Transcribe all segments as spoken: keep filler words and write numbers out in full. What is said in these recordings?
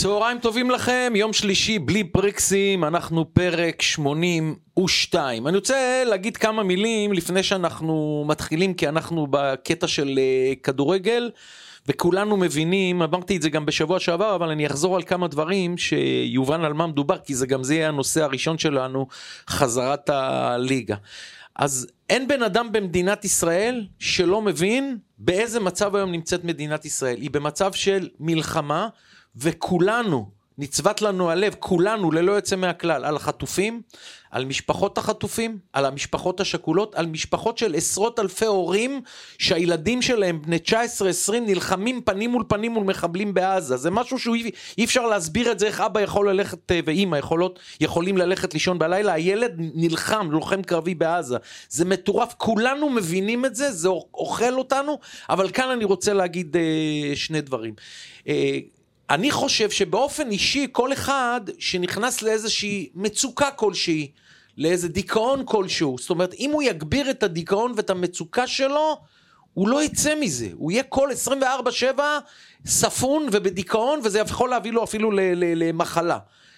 צהריים טובים לכם, יום שלישי בלי פריקסים, אנחנו פרק שמונים ושתיים. אני רוצה להגיד כמה מילים לפני שאנחנו מתחילים, כי אנחנו בקטע של כדורגל, וכולנו מבינים, אמרתי את זה גם בשבוע שעבר, אבל אני אחזור על כמה דברים שיובן על מה מדובר, כי זה גם זה יהיה הנושא הראשון שלנו, חזרת הליגה. אז אין בן אדם במדינת ישראל שלא מבין באיזה מצב היום נמצאת מדינת ישראל. היא במצב של מלחמה, וכולנו, נצבת לנו הלב, כולנו ללא יוצא מהכלל, על החטופים, על משפחות החטופים, על המשפחות השכולות, על משפחות של עשרות אלפי הורים, שהילדים שלהם בני תשע עשרה עשרים נלחמים פנים מול פנים מול מחבלים בעזה. זה משהו שאי אפשר להסביר את זה, איך אבא יכול ללכת ואמא יכולות, יכולים ללכת לישון בלילה, הילד נלחם, לוחם קרבי בעזה. זה מטורף, כולנו מבינים את זה, זה אוכל אותנו, אבל כאן אני רוצה להגיד אה, שני דברים. אה, אני חושב שבאופן אישי כל אחד שנכנס לאיזושהי מצוקה כלשהי, לאיזה דיכאון כלשהו, זאת אומרת אם הוא יגביר את הדיכאון ואת המצוקה שלו, הוא לא יצא מזה, הוא יהיה כל עשרים וארבע שבע ספון ובדיכאון, וזה יכול להביא לו אפילו למחלה.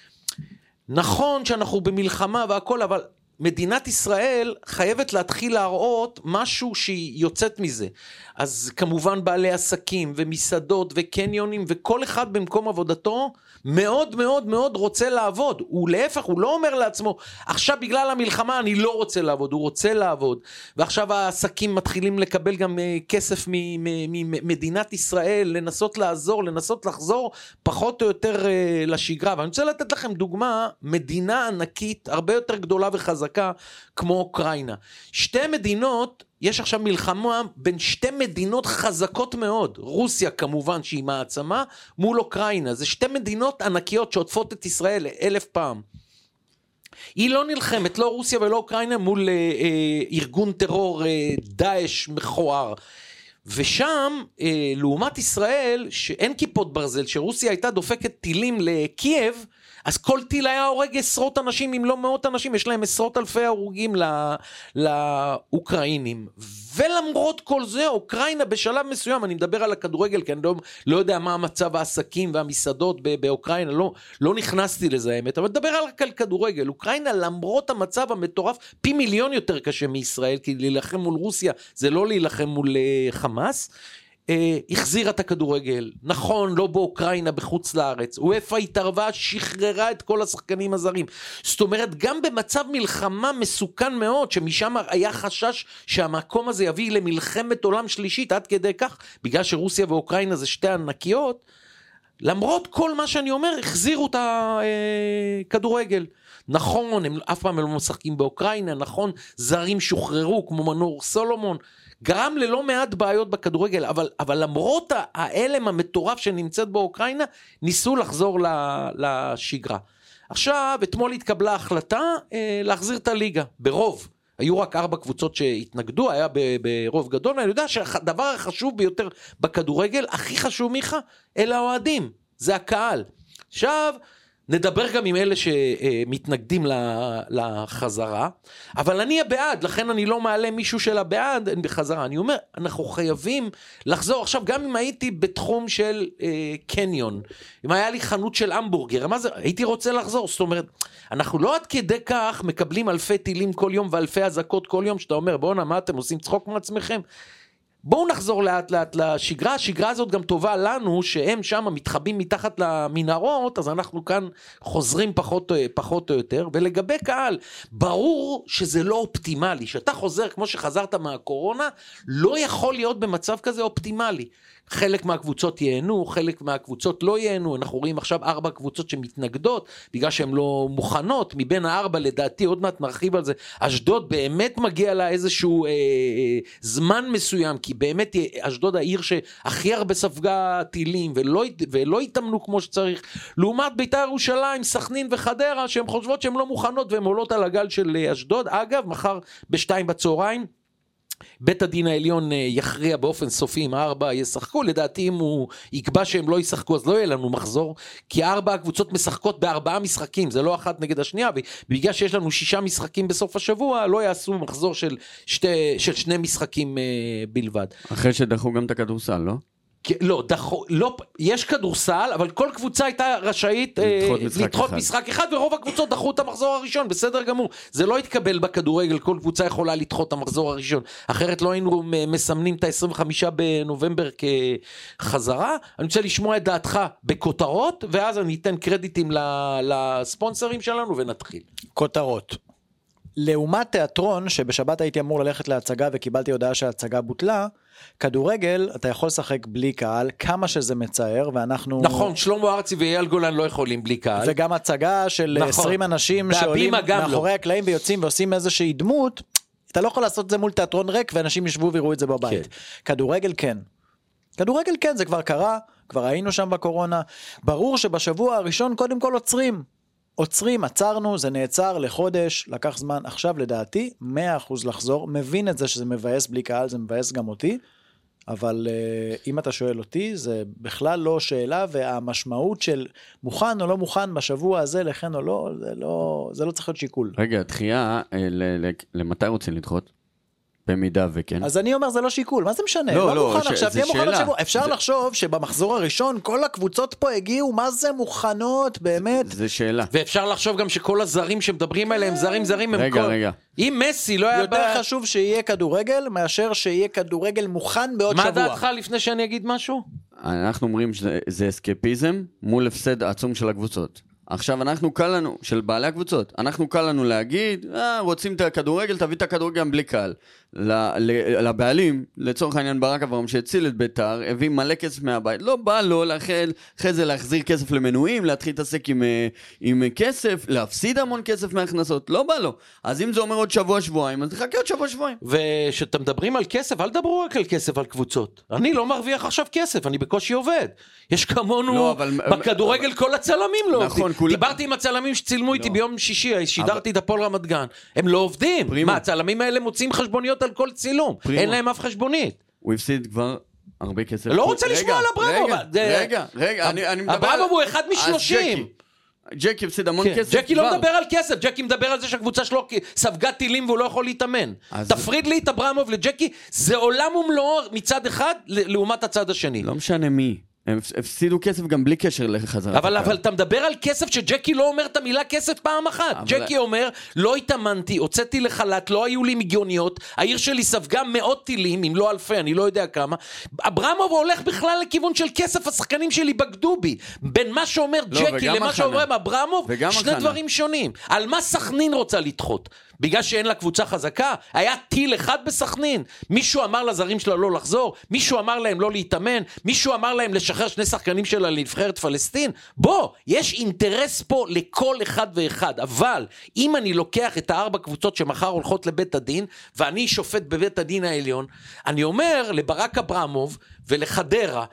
נכון שאנחנו במלחמה והכל, אבל מדינת ישראל חייבת להתחיל להראות משהו שהיא יוצאת מזה. אז כמובן בעלי עסקים ומסעדות וקניונים, וכל אחד במקום עבודתו מאוד מאוד מאוד רוצה לעבוד. הוא להפך, הוא לא אומר לעצמו, עכשיו בגלל המלחמה אני לא רוצה לעבוד, הוא רוצה לעבוד. ועכשיו העסקים מתחילים לקבל גם כסף ממדינת ישראל, לנסות לעזור, לנסות לחזור פחות או יותר לשגרה. ואני רוצה לתת לכם דוגמה, מדינה ענקית, הרבה יותר גדולה וחזקה, כמו אוקראינה. שתי מדינות, יש עכשיו מלחמה בין שתי מדינות חזקות מאוד, רוסיה כמובן שהיא מעצמה, מול אוקראינה, זה שתי מדינות ענקיות שעוטפות את ישראל אלף פעם. היא לא נלחמת, לא רוסיה ולא אוקראינה, מול אה, אה, ארגון טרור אה, דאעש מכוער. ושם, אה, לעומת ישראל, שאין כיפות ברזל, שרוסיה הייתה דופקת טילים לקייב, אז כל טיל היה הורג עשרות אנשים, אם לא מאות אנשים, יש להם עשרות אלפי הרוגים לא, לאוקראינים. ולמרות כל זה, אוקראינה בשלב מסוים, אני מדבר על הכדורגל, כי אני לא, לא יודע מה המצב העסקים והמסעדות באוקראינה, לא, לא נכנסתי לזה האמת, אבל מדבר על כדורגל. אוקראינה, למרות המצב המטורף, פי מיליון יותר קשה מישראל, כי להילחם מול רוסיה, זה לא להילחם מול חמאס, החזירה את הכדורגל, נכון, לא באוקראינה, בחוץ לארץ, אופה התערבה, שחררה את כל השחקנים הזרים, זאת אומרת, גם במצב מלחמה מסוכן מאוד, שמשם היה חשש שהמקום הזה יביא למלחמת עולם שלישית, עד כדי כך, בגלל שרוסיה ואוקראינה זה שתי ענקיות, למרות כל מה שאני אומר, החזירו את הכדורגל, נכון, הם אף פעם לא משחקים באוקראינה, נכון, זרים שוחררו, כמו מנור סולומון, גרם ללא מעט בעיות בכדורגל, אבל, אבל למרות האלם המטורף שנמצאת באוקראינה, ניסו לחזור לשגרה. עכשיו, אתמול התקבלה החלטה אה, להחזיר את הליגה, ברוב. היו רק ארבע קבוצות שהתנגדו, היה ברוב גדול, ואני יודע שהדבר החשוב ביותר בכדורגל, הכי חשוב מיכה, אלה האוהדים, זה הקהל. עכשיו, נדבר גם עם אלה שמתנגדים לחזרה, אבל אני הבעד, לכן אני לא מעלה מישהו של הבעד בחזרה. אני אומר, אנחנו חייבים לחזור. עכשיו, גם אם הייתי בתחום של אה, קניון, אם היה לי חנות של המבורגר, מה זה? הייתי רוצה לחזור. זאת אומרת, אנחנו לא עד כדי כך מקבלים אלפי טילים כל יום ואלפי הזקות כל יום, שאתה אומר, בואו, מה אתם עושים צחוק מעצמכם? בואו נחזור לאט לאט לשגרה, השגרה הזאת גם טובה לנו, שהם שם מתחבים מתחת למנהרות, אז אנחנו כאן חוזרים פחות, פחות או יותר, ולגבי קהל, ברור שזה לא אופטימלי, שאתה חוזר כמו שחזרת מהקורונה, לא יכול להיות במצב כזה אופטימלי, חלק מהקבוצות ייהנו, חלק מהקבוצות לא ייהנו, אנחנו רואים עכשיו ארבע קבוצות שמתנגדות, בגלל שהן לא מוכנות, מבין הארבע לדעתי, עוד מעט נרחיב על זה, אשדוד באמת מגיע לה איזשהו אה, אה, זמן מסוים, כי באמת אשדוד העיר שהכי הרבה ספגה טילים, ולא, ולא יתאמנו כמו שצריך, לעומת בית"ר ירושלים, סכנין וחדרה, שהן חושבות שהן לא מוכנות, והן עולות על הגל של אשדוד. אגב, מחר בשתיים בצהריים, בית הדין העליון יכריע באופן סופי אם הארבע ישחקו, לדעתי אם הוא יקבע שהם לא ישחקו אז לא יהיה לנו מחזור, כי הארבע הקבוצות משחקות בארבעה משחקים, זה לא אחת נגד השנייה, ובגלל שיש לנו שישה משחקים בסוף השבוע, לא יעשו מחזור של, שתי, של שני משחקים בלבד. אחרי שדחו גם את הכדורסל, לא? לא, דחו, לא, יש כדורסל, אבל כל קבוצה הייתה רשאית לדחות, אה, משחק, לדחות אחד. משחק אחד, ורוב הקבוצות דחו את המחזור הראשון, בסדר גמור. זה לא התקבל בכדורגל, כל קבוצה יכולה לדחות את המחזור הראשון, אחרת לא היינו מסמנים את ה-עשרים וחמישה בנובמבר כחזרה. אני רוצה לשמוע את דעתך בכותרות, ואז אני אתן קרדיטים לספונסרים שלנו ונתחיל. כותרות. לעומת תיאטרון, שבשבת הייתי אמור ללכת להצגה וקיבלתי הודעה שההצגה בוטלה, כדורגל אתה יכול לשחק בלי קהל, כמה שזה מצער, ואנחנו... נכון, שלמה ארצי ואייל גולן לא יכולים בלי קהל. וגם הצגה של נכון. עשרים אנשים שעולים מאחורי לא. הקלעים ויוצאים ועושים איזושהי דמות, אתה לא יכול לעשות את זה מול תיאטרון ריק, ואנשים ישבו ויראו את זה בבית. כן. כדורגל כן. כדורגל כן, זה כבר קרה, כבר היינו שם בקורונה. ברור שבשבוע הראשון קודם כל עוצרים. עוצרים, עצרנו, זה נעצר לחודש, לקח זמן, עכשיו לדעתי, מאה אחוז לחזור, מבין את זה שזה מבאס בלי קהל, זה מבאס גם אותי, אבל uh, אם אתה שואל אותי, זה בכלל לא שאלה, והמשמעות של מוכן או לא מוכן בשבוע הזה, לכן או לא, זה לא, זה לא צריך להיות שיקול. רגע, דחייה, למתי רוצים לדחות? במידה וכן. אז אני אומר, זה לא שיקול, מה זה משנה? לא, לא, לא, מוכן עכשיו, תהיה מוכן עכשיו. אפשר זה... לחשוב שבמחזור הראשון, כל הקבוצות פה הגיעו, מה זה מוכנות, באמת? זה שאלה. ואפשר לחשוב גם שכל הזרים שמדברים עליהם, זרים זרים, הם רגע, כל... רגע. אם מסי לא היה... יותר בא... חשוב שיהיה כדורגל, מאשר שיהיה כדורגל מוכן בעוד מה שבוע. מה דעתך לפני שאני אגיד משהו? אנחנו אומרים שזה אסקפיזם, מול הפסד עצום של הקבוצות. עכשיו אנחנו קל לנו, של בעלי הקבוצות, אנחנו קל לנו להגיד, אה, רוצים את הכדורגל, תביא את הכדורגל גם בלי קהל. לבעלים, לצורך העניין ברק אברהם שהציל את ביתר, הביא מלא כסף מהבית, לא בא לו אחרי זה להחזיר כסף למנויים, להתחיל להתעסק עם, עם כסף, להפסיד המון כסף מהכנסות, לא בא לו. אז אם זה אומר עוד שבוע שבועיים, אז תחכה עוד שבוע שבועיים. ושאתם מדברים על כסף, אל דברו רק על כסף על קבוצות. אני לא מרוויח עכשיו כסף, אני בקושי עובד. יש כמונו לא, אבל, בכדורגל אבל... כל הצלמים לא נכון, עובדים. כול... דיברתי עם הצלמים שצילמו לא. איתי ביום שישי, שידרתי אבל... את הפועל רמת גן. הם לא עובדים. פרימו. מה, הצלמים האלה מוצאים חשבוניות על כל צילום. פרימו. אין להם אף חשבונית. הוא הפסיד כבר הרבה כסף. לא רוצה לשמוע על אברמוב. רגע, רגע, רגע. אברמוב הוא אחד משלושים. ג'קי הפסיד המון כסף. ג'קי לא מדבר על כסף, ג'קי מדבר על זה שהקבוצה שלו ספגה טילים והוא לא יכול להתאמן. תפריד לי את אברמוב לג'קי, זה עולם ומלואו מצד אחד לעומת הצד השני. לא משנה מי. הם הפסידו כסף גם בלי קשר לחזרה. אבל, אבל אתה מדבר על כסף שג'קי לא אומר את המילה כסף פעם אחת. אבל... ג'קי אומר, לא התאמנתי, הוצאתי לחל"ת, לא היו לי מיגיוניות, העיר שלי ספגה מאות טילים, אם לא אלפי, אני לא יודע כמה. אברמוב הולך בכלל לכיוון של כסף, השחקנים שלי בגדו בי. בין מה שאומר לא, ג'קי למה שאומר אברמוב, שני החנה. דברים שונים. על מה סכנין רוצה לדחות? בגלל שאין לה קבוצה חזקה, היה טיל אחד בסכנין, מישהו אמר לזרים שלה לא לחזור, מישהו אמר להם לא להתאמן, מישהו אמר להם לשחרר שני שחקנים שלה לנבחרת פלסטין, בוא, יש אינטרס פה לכל אחד ואחד, אבל אם אני לוקח את הארבע קבוצות שמחר הולכות לבית הדין, ואני שופט בבית הדין העליון, אני אומר לברק אברמוב ולחדרה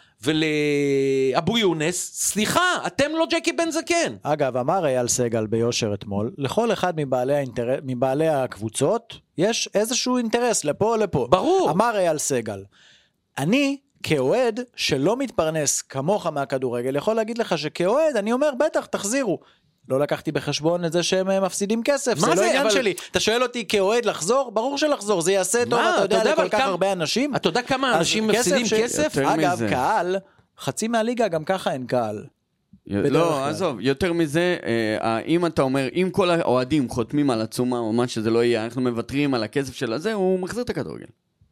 ולאבו יונס, סליחה, אתם לא ג'קי בן זקן. אגב, אמר אייל סגל ביושר אתמול, לכל אחד מבעלי, האינטר... מבעלי הקבוצות, יש איזשהו אינטרס לפה או לפה. ברור. אמר אייל סגל, אני כאוהד שלא מתפרנס כמוך מהכדורגל, יכול להגיד לך שכאוהד, אני אומר, בטח, תחזירו. לא לקחתי בחשבון את זה שהם מפסידים כסף, זה, זה לא עניין אבל... שלי. אתה שואל אותי כאוהד לחזור? ברור שלחזור, זה יעשה טוב, אתה יודע, לכל כך כמה... הרבה אנשים. אתה יודע כמה אנשים מפסידים כסף? כסף? אגב, מזה. קהל, חצי מהליגה גם ככה אין קהל. לא, עזוב, יותר מזה, אם אתה אומר, אם כל האוהדים חותמים על עצומה, או מה שזה לא יהיה, אנחנו מבטרים על הכסף של הזה, הוא מחזיר את הכדורגל.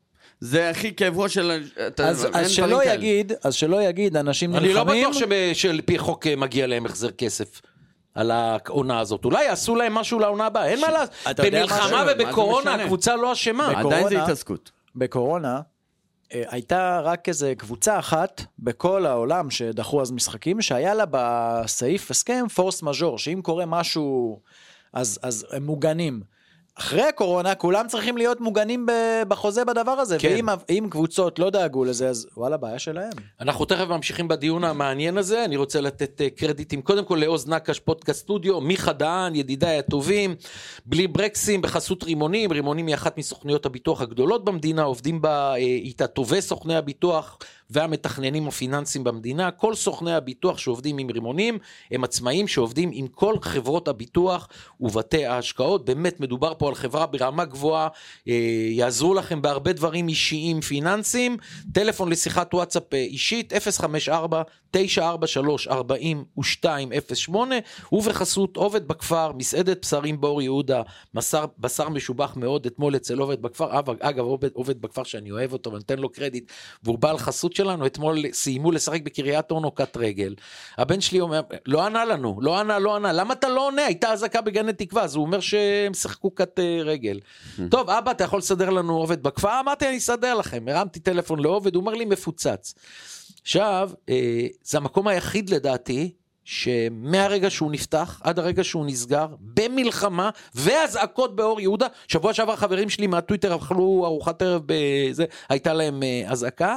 זה הכי כאבו של... אז, אז שלא יגיד, אז שלא יגיד, אנשים נלחמים... אני לא בטוח שלפי חוק מגיע להם החזר כסף. על העונה הזאת. אולי יעשו להם משהו לעונה הבאה. אין מה לעשות. במלחמה ובקורונה הקבוצה לא אשמה. עדיין זה התעסקות. בקורונה הייתה רק איזה קבוצה אחת בכל העולם שדחו אז משחקים, שהיה לה בסעיף הסכם פורס מז'ור, שאם קורה משהו אז הם מוגנים. אחרי הקורונה, כולם צריכים להיות מוגנים בחוזה בדבר הזה, כן. ואם, אם קבוצות לא דאגו לזה, אז וואלה, בעיה שלהם. אנחנו תכף ממשיכים בדיון המעניין הזה, אני רוצה לתת קרדיטים, קודם כל לעוז נקש, פודקאסט סטודיו, מיכה דהן, ידידיי הטובים, בלי ברקסים, בחסות רימונים, רימונים היא אחת מסוכניות הביטוח הגדולות במדינה, עובדים בה איתה טובי סוכני הביטוח, והמתכננים הפיננסיים במדינה, כל סוכני הביטוח שעובדים עם רימונים, הם עצמאים שעובדים עם כל חברות הביטוח ובתי ההשקעות, באמת מדובר פה על חברה ברמה גבוהה, יעזרו לכם בהרבה דברים אישיים פיננסיים, טלפון לשיחת וואטסאפ אישית, אפס חמש ארבע תשע ארבע שלוש ארבע שתיים אפס שמונה, ובחסות עובד בכפר, מסעדת בשרים באור יהודה, בשר, בשר משובח מאוד, אתמול אצל עובד בכפר, אגב עובד, עובד בכפר שאני אוהב אותו, ואני אתן לו קרדיט, והוא בעל חסות שלנו, אתמול סיימו לשחק בקריית אונו קט רגל, הבן שלי אומר, לא ענה לנו, לא ענה, לא ענה, למה אתה לא עונה? הייתה הזקה בגן תקווה, אז הוא אומר שהם שחקו קט רגל. טוב, אבא, אתה יכול לסדר לנו עובד בכפר? אמרתי, אני אסדר לכם, הרמתי טלפון לעובד, הוא אומר לי מפוצץ. עכשיו, זה המקום היחיד לדעתי, שמהרגע שהוא נפתח, עד הרגע שהוא נסגר, במלחמה, והזעקות באור יהודה, שבוע שעבר חברים שלי מהטוויטר, אכלו ארוחת ערב בזה, הייתה להם הזעקה,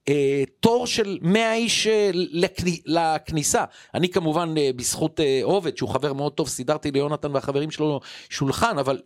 תור של מאה איש לכניסה, אני כמובן בזכות עובד, שהוא חבר מאוד טוב, סידרתי ליונתן והחברים שלו שולחן, אבל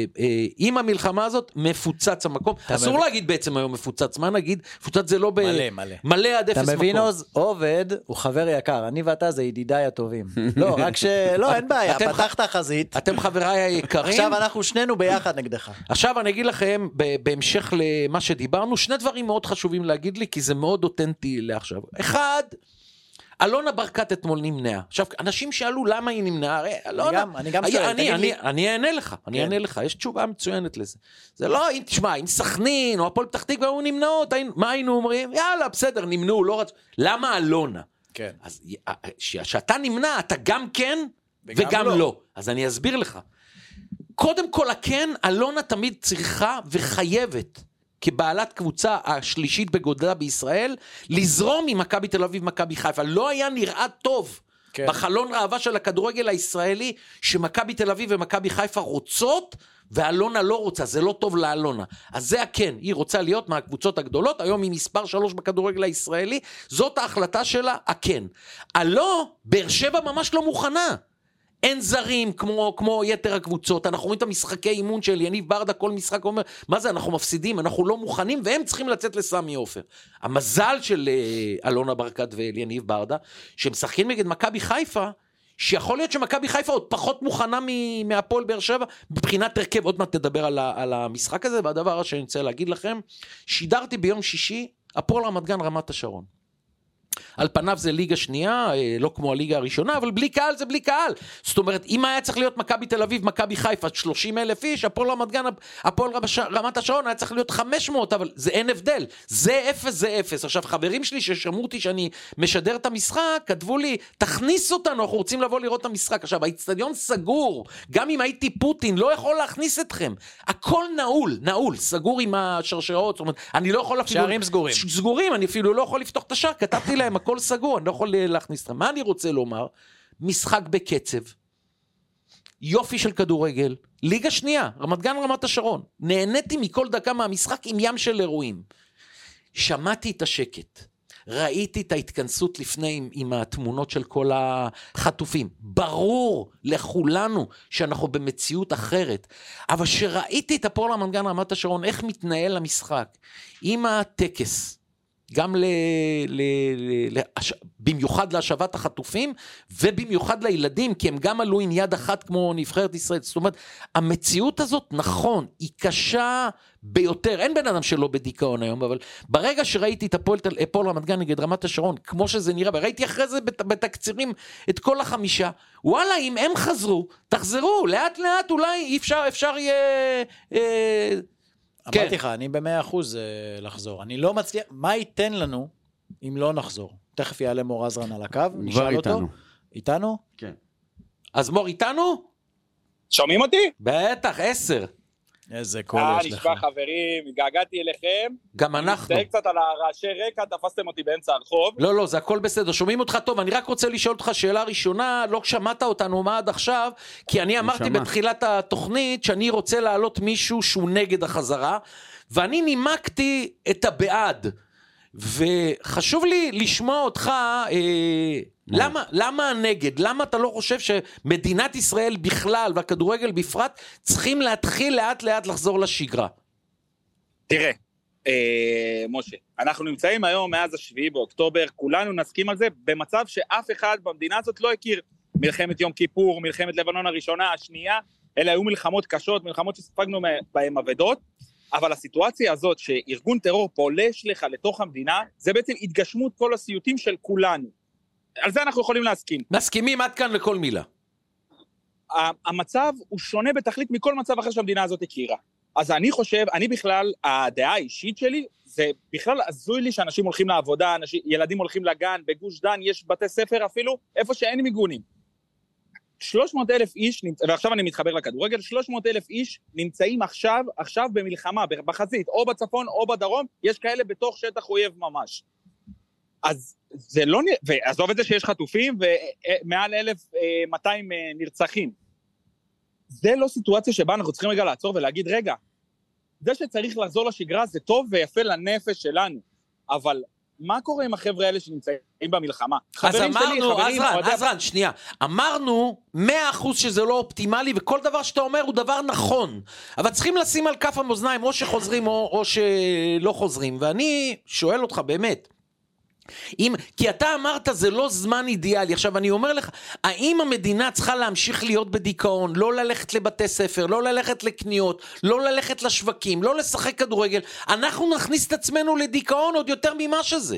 עם המלחמה הזאת, מפוצץ המקום, אסור להגיד בעצם היום מפוצץ, מה נגיד? מפוצץ זה לא ב... מלא, מלא. מלא עד אפס מקום. אתה מבין עוז, עובד הוא חבר יקר, אני ואתה זה ידידיי הטובים, לא, רק ש... לא, אין בעיה, פתחת חזית. אתם חבריי היקרים. עכשיו אנחנו שנינו ביחד נגדך. עכשיו אני אגיד לכם, בהמשך למה שדיברנו, שני דברים מאוד חשובים להגיד לי, כי זה מאוד אותנטי לעכשיו. אחד, אלונה ברקת אתמול נמנעה. עכשיו, אנשים שאלו למה היא נמנעה, אלונה, אני גם שואל, אני, אני, אני אענה לך, אני אענה לך, יש תשובה מצוינת לזה. זה לא, תשמע, אם סכנין או הפועל פתח תקווה היו נמנעות, מה היינו אומרים? יאללה, בסדר, נמנעו, לא רצו. למה אלונה? כן. אז שאתה נמנע, אתה גם כן וגם לא. אז אני אסביר לך. קודם כל, הכן, אלונה תמיד צריכה וחייבת כבעלת קבוצה השלישית בגודלה בישראל, לזרום עם מכבי תל אביב, מכבי חיפה. לא היה נראה טוב כן. בחלון ראווה של הכדורגל הישראלי, שמכבי תל אביב ומכבי חיפה רוצות, ואלונה לא רוצה, זה לא טוב לאלונה. אז זה הכן, היא רוצה להיות מהקבוצות הגדולות, היום היא מספר שלוש בכדורגל הישראלי, זאת ההחלטה שלה, הכן. הלא, באר שבע ממש לא מוכנה. אין זרים כמו, כמו יתר הקבוצות, אנחנו רואים את המשחקי אימון של יניב ברדה, כל משחק אומר, מה זה, אנחנו מפסידים, אנחנו לא מוכנים, והם צריכים לצאת לסמי עופר. המזל של uh, אלונה ברקת ויניב ברדה, שהם משחקים נגד מכבי חיפה, שיכול להיות שמכבי חיפה עוד פחות מוכנה מהפועל באר שבע, מבחינת הרכב, עוד מעט תדבר על, ה, על המשחק הזה, והדבר שאני רוצה להגיד לכם, שידרתי ביום שישי, הפועל רמת גן רמת השרון. על פניו זה ליגה שנייה, לא כמו הליגה הראשונה, אבל בלי קהל זה בלי קהל. זאת אומרת, אם היה צריך להיות מכבי תל אביב, מכבי חיפה, שלושים אלף איש, הפועל רמת גן, הפועל רמת השרון, היה צריך להיות חמש מאות, אבל זה אין הבדל. זה אפס, זה אפס. עכשיו, חברים שלי ששמעו אותי שאני משדר את המשחק, כתבו לי, תכניס אותנו, אנחנו רוצים לבוא לראות את המשחק. עכשיו, האצטדיון סגור, גם אם הייתי פוטין, לא יכול להכניס אתכם. הכל נעול, נעול, סגור עם השרשרות. זאת אומרת, אני לא יכול אפילו... שערים סגורים. סגורים, אני אפילו לא יכול לפתוח את השער, כתבתי להם, הכל סגור, אני לא יכול להכניס אתכם. מה אני רוצה לומר? משחק בקצב, יופי של כדורגל, ליגה שנייה, רמת גן רמת השרון, נהניתי מכל דקה מהמשחק עם ים של אירועים. שמעתי את השקט, ראיתי את ההתכנסות לפני עם, עם התמונות של כל החטופים. ברור לכולנו שאנחנו במציאות אחרת, אבל שראיתי את הפועל רמת גן רמת השרון, איך מתנהל המשחק, עם הטקס, גם ל, ל, ל, לש, במיוחד להשבת החטופים, ובמיוחד לילדים, כי הם גם עלו עם יד אחת כמו נבחרת ישראל. זאת אומרת, המציאות הזאת, נכון, היא קשה ביותר, אין בן אדם שלא בדיכאון היום, אבל ברגע שראיתי את הפועל, הפועל רמת גן נגד רמת השרון, כמו שזה נראה, וראיתי אחרי זה בת, בתקצירים את כל החמישה, וואלה, אם הם חזרו, תחזרו, לאט לאט אולי אפשר, אפשר יהיה... אה, אמרתי לך, אני במאה אחוז לחזור. אני לא מצליח, מה ייתן לנו אם לא נחזור? תכף יעלה מור עזרן על הקו, נשאל אותו. איתנו? כן. אז מור איתנו? שומעים אותי? בטח, עשר. איזה קול יש לך. נשמע חברים, הגעגעתי אליכם. גם אנחנו. אני קצת על הרעשי רקע, תפסתם אותי באמצע הרחוב. לא, לא, זה הכל בסדר, שומעים אותך טוב. אני רק רוצה לשאול אותך שאלה ראשונה, לא שמעת אותנו מה עד עכשיו, כי אני אמרתי בתחילת התוכנית שאני רוצה להעלות מישהו שהוא נגד החזרה, ואני נימקתי את הבעד, וחשוב לי לשמוע אותך... אה, למה, למה הנגד? למה אתה לא חושב שמדינת ישראל בכלל והכדורגל בפרט צריכים להתחיל לאט לאט לחזור לשגרה? תראה, אה, משה, אנחנו נמצאים היום מאז השביעי באוקטובר, כולנו נסכים על זה, במצב שאף אחד במדינה הזאת לא הכיר. מלחמת יום כיפור, מלחמת לבנון הראשונה, השנייה, אלה היו מלחמות קשות, מלחמות שספגנו בהם אבדות, אבל הסיטואציה הזאת שארגון טרור פולש לך לתוך המדינה, זה בעצם התגשמות כל הסיוטים של כולנו. על זה אנחנו יכולים להסכים. מסכימים עד כאן לכל מילה. המצב הוא שונה בתכלית מכל מצב אחר שהמדינה הזאת הכירה. אז אני חושב, אני בכלל, הדעה האישית שלי, זה בכלל עזוי לי שאנשים הולכים לעבודה, אנשים, ילדים הולכים לגן, בגוש דן יש בתי ספר אפילו, איפה שאין מיגונים. שלוש מאות אלף איש, ועכשיו אני מתחבר לכדורגל, שלוש מאות אלף איש נמצאים עכשיו, עכשיו במלחמה, בחזית, או בצפון או בדרום, יש כאלה בתוך שטח אויב ממש. אז זה לא, ועזוב את זה שיש חטופים, ומעל אלף מאתיים נרצחים. זה לא סיטואציה שבה אנחנו צריכים רגע לעצור ולהגיד, רגע, זה שצריך לחזור לשגרה זה טוב ויפה לנפש שלנו, אבל מה קורה עם החבר'ה האלה שנמצאים במלחמה? אז אמרנו, עזרן, עזרן, שנייה, אמרנו מאה אחוז שזה לא אופטימלי, וכל דבר שאתה אומר הוא דבר נכון, אבל צריכים לשים על כף המאזניים, או שחוזרים או, או שלא חוזרים, ואני שואל אותך באמת, אם, כי אתה אמרת זה לא זמן אידיאלי, עכשיו אני אומר לך, האם המדינה צריכה להמשיך להיות בדיכאון, לא ללכת לבתי ספר, לא ללכת לקניות, לא ללכת לשווקים, לא לשחק כדורגל, אנחנו נכניס את עצמנו לדיכאון עוד יותר ממה שזה.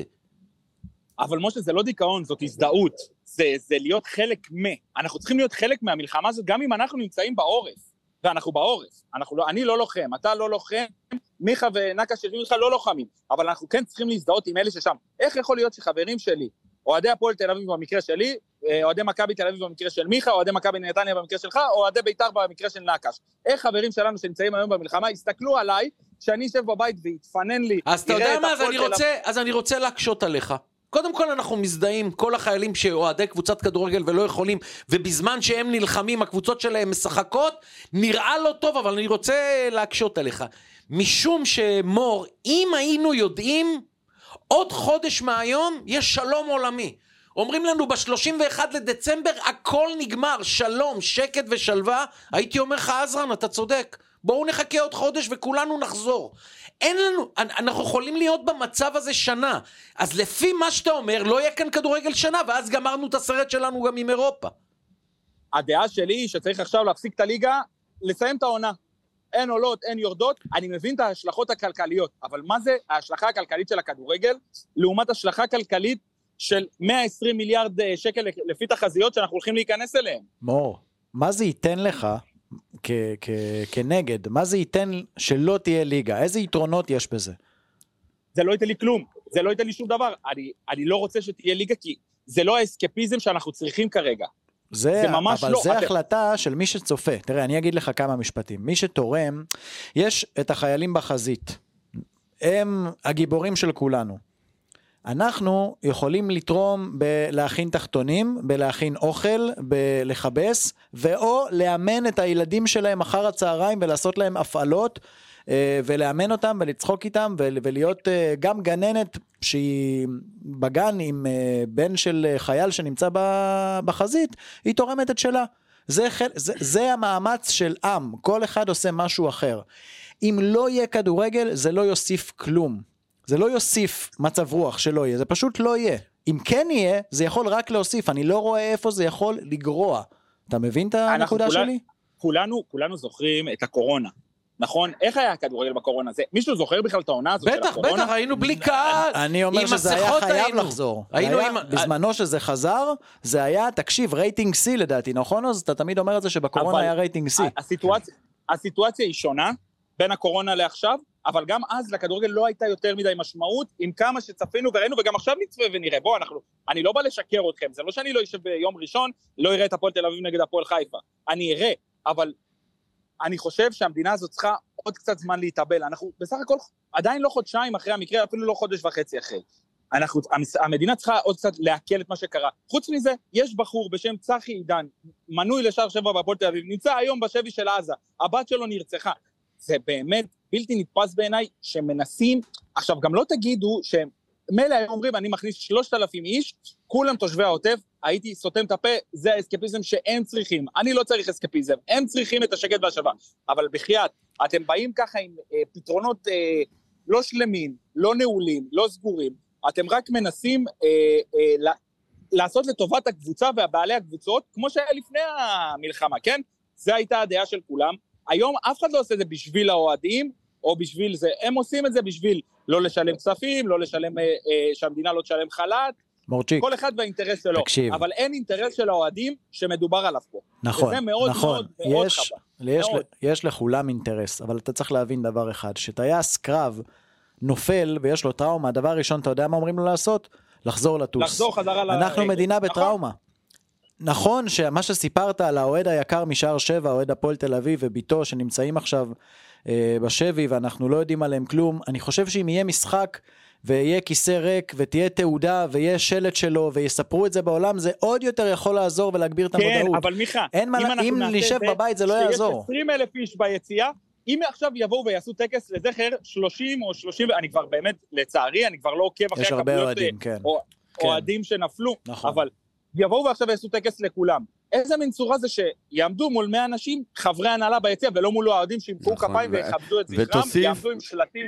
אבל משה, זה לא דיכאון, זאת הזדהות, זה, זה להיות חלק מה, אנחנו צריכים להיות חלק מהמלחמה הזאת, גם אם אנחנו נמצאים בעורף, ואנחנו בעורף, אנחנו לא, אני לא לוחם, אתה לא לוחם, מיכה ונקה שיושבים איתך לא לוחמים, אבל אנחנו כן צריכים להזדהות עם אלה ששם. איך יכול להיות שחברים שלי, אוהדי הפועל תל אביב במקרה שלי, אוהדי מכבי תל אביב במקרה של מיכה, אוהדי מכבי נתניה במקרה שלך, או אוהדי בית"ר במקרה של נקש? איך חברים שלנו שנמצאים היום במלחמה יסתכלו עליי, שאני אשב בבית ויתפנן לי, אז אתה יודע מה, אז אני רוצה, אז אני רוצה להקשות עליך. קודם כל אנחנו מזדהים, כל החיילים שאוהדי קבוצת כדורגל ולא יכולים, ובזמן שהם נלחמים, הקבוצות שלהם משחקות, נראה לא טוב, אבל אני רוצה להקשות עליך. משום שמור, אם היינו יודעים, עוד חודש מהיום יש שלום עולמי. אומרים לנו ב-שלושים ואחד לדצמבר, הכל נגמר, שלום, שקט ושלווה, הייתי אומר לך, עזרן, אתה צודק. בואו נחכה עוד חודש וכולנו נחזור. אין לנו, אנחנו יכולים להיות במצב הזה שנה. אז לפי מה שאתה אומר, לא יהיה כאן כדורגל שנה, ואז גמרנו את הסרט שלנו גם עם אירופה. הדעה שלי היא שצריך עכשיו להפסיק את הליגה, לסיים את העונה. אין עולות, אין יורדות, אני מבין את ההשלכות הכלכליות, אבל מה זה ההשלכה הכלכלית של הכדורגל, לעומת השלכה כלכלית של מאה ועשרים מיליארד שקל לפי תחזיות שאנחנו הולכים להיכנס אליהם? מור, מה זה ייתן לך כ- כ- כנגד? מה זה ייתן שלא תהיה ליגה? איזה יתרונות יש בזה? זה לא ייתן לי כלום, זה לא ייתן לי שום דבר, אני, אני לא רוצה שתהיה ליגה, כי זה לא האסקפיזם שאנחנו צריכים כרגע. זה, זה ממש אבל לא, זה אתה... החלטה של מי שצופה. תראה, אני אגיד לך כמה משפטים. מי שתורם, יש את החיילים בחזית. הם הגיבורים של כולנו. אנחנו יכולים לתרום בלהכין תחתונים, בלהכין אוכל, בלחבס, ואו לאמן את הילדים שלהם אחר הצהריים ולעשות להם הפעלות, ולאמן אותם ולצחוק איתם ולהיות גם גננת שהיא בגן עם בן של חייל שנמצא בחזית, היא תורמת את שלה. זה, זה, זה המאמץ של עם, כל אחד עושה משהו אחר. אם לא יהיה כדורגל, זה לא יוסיף כלום. זה לא יוסיף מצב רוח שלא יהיה, זה פשוט לא יהיה. אם כן יהיה, זה יכול רק להוסיף, אני לא רואה איפה זה יכול לגרוע. אתה מבין את הנקודה כולה, שלי? כולנו, כולנו זוכרים את הקורונה. נכון? איך היה הכדורגל בקורונה? זה, מישהו זוכר בכלל את העונה הזאת של הקורונה? בטח, בטח, היינו בלי קהל. אני אומר שזה היה חייב לחזור. בזמנו שזה חזר, זה היה, תקשיב, רייטינג C לדעתי, נכון? אז אתה תמיד אומר את זה שבקורונה היה רייטינג C. הסיטואציה היא שונה בין הקורונה לעכשיו, אבל גם אז לכדורגל לא הייתה יותר מדי משמעות, עם כמה שצפינו וראינו, וגם עכשיו נצפה ונראה. בוא, אנחנו, אני לא בא לשקר אתכם, זה לא שאני לא יושב ביום ראשון, לא יראה את הפועל תל אביב נגד הפועל חיפה. אני אראה, אבל אני חושב שהמדינה הזאת צריכה עוד קצת זמן להתאבל. אנחנו בסך הכל עדיין לא חודשיים אחרי המקרה, אפילו לא חודש וחצי אחרי. אנחנו, המדינה צריכה עוד קצת להקל את מה שקרה. חוץ מזה, יש בחור בשם צחי עידן, מנוי לשער שבע בהפועל תל אביב, נמצא היום בשבי של עזה, הבת שלו נרצחה. זה באמת בלתי נתפס בעיניי שמנסים, עכשיו גם לא תגידו שמילא הם אומרים אני מכניס שלושת אלפים איש, כולם תושבי העוטף, הייתי סותם את הפה, זה האסקפיזם שהם צריכים, אני לא צריך אסקפיזם, הם צריכים את השקט והשווה, אבל בחייאת, אתם באים ככה עם אה, פתרונות אה, לא שלמים, לא נעולים, לא סגורים, אתם רק מנסים אה, אה, לעשות לטובת הקבוצה והבעלי הקבוצות, כמו שהיה לפני המלחמה, כן? זה הייתה הדעה של כולם. היום אף אחד לא עושה את זה בשביל האוהדים, או בשביל זה, הם עושים את זה בשביל לא לשלם כספים, לא לשלם, אה, אה, שהמדינה לא תשלם חל"ת, מורצ'יק. כל אחד והאינטרס שלו. תקשיב. אבל אין אינטרס של האוהדים שמדובר עליו פה. נכון, וזה מאוד נכון. מאוד מאוד יש, חבל. יש, מאוד. יש לכולם אינטרס, אבל אתה צריך להבין דבר אחד, שטייס קרב נופל ויש לו טראומה, הדבר הראשון, אתה יודע מה אומרים לו לעשות? לחזור לטוס. לחזור חזרה ל... אנחנו מדינה נכון. בטראומה. נכון שמה שסיפרת על האוהד היקר משער שבע, האוהד הפועל תל אביב וביתו שנמצאים עכשיו אה, בשבי ואנחנו לא יודעים עליהם כלום, אני חושב שאם יהיה משחק ויהיה כיסא ריק ותהיה תעודה ויהיה שלט שלו ויספרו את זה בעולם, זה עוד יותר יכול לעזור ולהגביר את המודעות. כן, אבל מיכה, אין מה, אם, אם נשב בבית זה לא יעזור. שיש עשרים אלף איש ביציאה, אם עכשיו יבואו ויעשו טקס לזכר שלושים או שלושים, אני כבר באמת, לצערי, אני כבר לא עוקב אחרי הכמויות אוהדים שנפלו, נכון. אבל יבואו ועכשיו יעשו טקס לכולם. איזה מין צורה זה שיעמדו מול מאה אנשים, חברי הנהלה ביציאה, ולא מול האוהדים שימחאו נכון, כפיים ו... ויכבדו את זכרם, ותוסיף... יעמדו עם שלטים.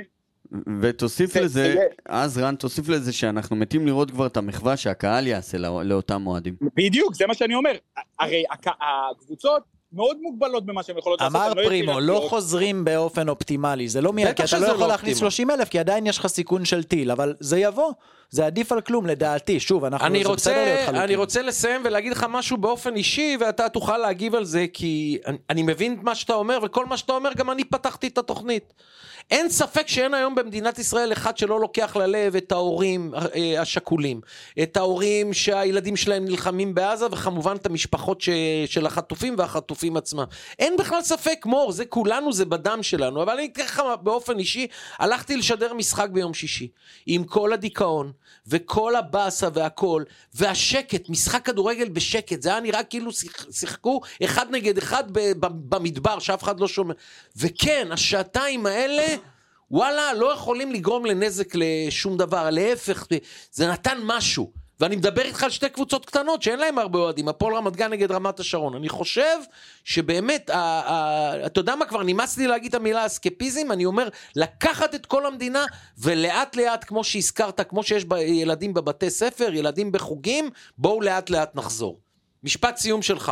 ותוסיף זה, לזה, זה... אז רן, תוסיף לזה שאנחנו מתים לראות כבר את המחווה שהקהל יעשה לא... לאותם מועדים. בדיוק, זה מה שאני אומר. הרי הקבוצות מאוד מוגבלות במה שהן יכולות לעשות. אמר פרימו, לא חוזרים באופן אופטימלי, זה לא מיד, כי אתה לא יכול להכניס שלושים אלף, כי עדיין יש לך סיכון של טיל, אבל זה יבוא, זה עדיף על כלום, לדעתי, שוב, אנחנו, אני רוצה, אני רוצה לסיים ולהגיד לך משהו באופן אישי, ואתה תוכל להגיב על זה, כי אני, אני מבין מה שאתה אומר, וכל מה שאתה אומר, גם אני פתחתי את התוכנית. אין ספק שאין היום במדינת ישראל אחד שלא לוקח ללב את ההורים השכולים, את ההורים שהילדים שלהם נלחמים בעזה, וכמובן את המשפחות ש... של החטופים והחטופים עצמם. אין בכלל ספק, מור, זה כולנו, זה בדם שלנו, אבל אני ככה באופן אישי, הלכתי לשדר משחק ביום שישי, עם כל הדיכאון, וכל הבאסה והכל, והשקט, משחק כדורגל בשקט, זה היה נראה כאילו שיחקו אחד נגד אחד במדבר, שאף אחד לא שומע. וכן, השעתיים האלה, וואלה, לא יכולים לגרום לנזק לשום דבר, להפך, זה נתן משהו. ואני מדבר איתך על שתי קבוצות קטנות, שאין להם הרבה אוהדים, הפועל רמת גן נגד רמת השרון. אני חושב שבאמת, ה- ה- אתה יודע מה, כבר נמאס לי להגיד את המילה אסקפיזם, אני אומר, לקחת את כל המדינה, ולאט לאט, כמו שהזכרת, כמו שיש ילדים בבתי ספר, ילדים בחוגים, בואו לאט לאט נחזור. משפט סיום שלך.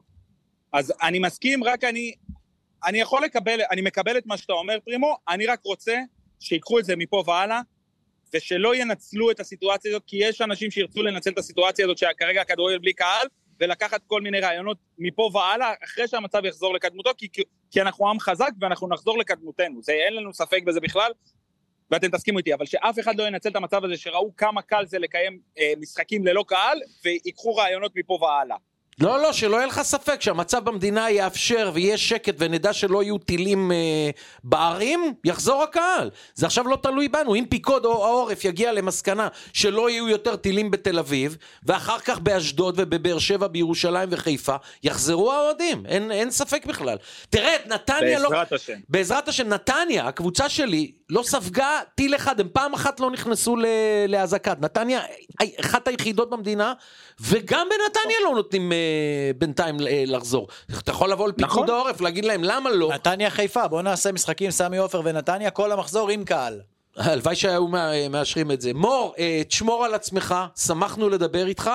אז אני מסכים, רק אני, אני יכול לקבל, אני מקבל את מה שאתה אומר, פרימו, אני רק רוצה שיקחו את זה מפה והלאה, ושלא ינצלו את הסיטואציה הזאת, כי יש אנשים שירצו לנצל את הסיטואציה הזאת, שכרגע הכדורגל בלי קהל, ולקחת כל מיני רעיונות מפה והלאה, אחרי שהמצב יחזור לקדמותו, כי, כי אנחנו עם חזק, ואנחנו נחזור לקדמותנו, זה אין לנו ספק בזה בכלל, ואתם תסכימו איתי, אבל שאף אחד לא ינצל את המצב הזה, שראו כמה קל זה לקיים אה, משחקים ללא קהל, ויקחו רעיונות מפה והלאה. לא, לא, שלא יהיה לך ספק שהמצב במדינה יאפשר ויהיה שקט ונדע שלא יהיו טילים אה, בערים, יחזור הקהל. זה עכשיו לא תלוי בנו. אם פיקוד או העורף יגיע למסקנה שלא יהיו יותר טילים בתל אביב, ואחר כך באשדוד ובבאר שבע, בירושלים וחיפה, יחזרו האוהדים. אין, אין ספק בכלל. תראה, את נתניה לא... בעזרת השם. בעזרת השם, נתניה, הקבוצה שלי, לא ספגה טיל אחד. הם פעם אחת לא נכנסו להזקת. נתניה, אחת היחידות במדינה, וגם בנתניה לא נותנים בינתיים לחזור. אתה יכול לבוא לפיקוד העורף, להגיד להם למה לא. נתניה חיפה, בוא נעשה משחקים סמי עופר ונתניה, כל המחזור עם קהל. הלוואי שהיו מאשרים את זה. מור, תשמור על עצמך, שמחנו לדבר איתך,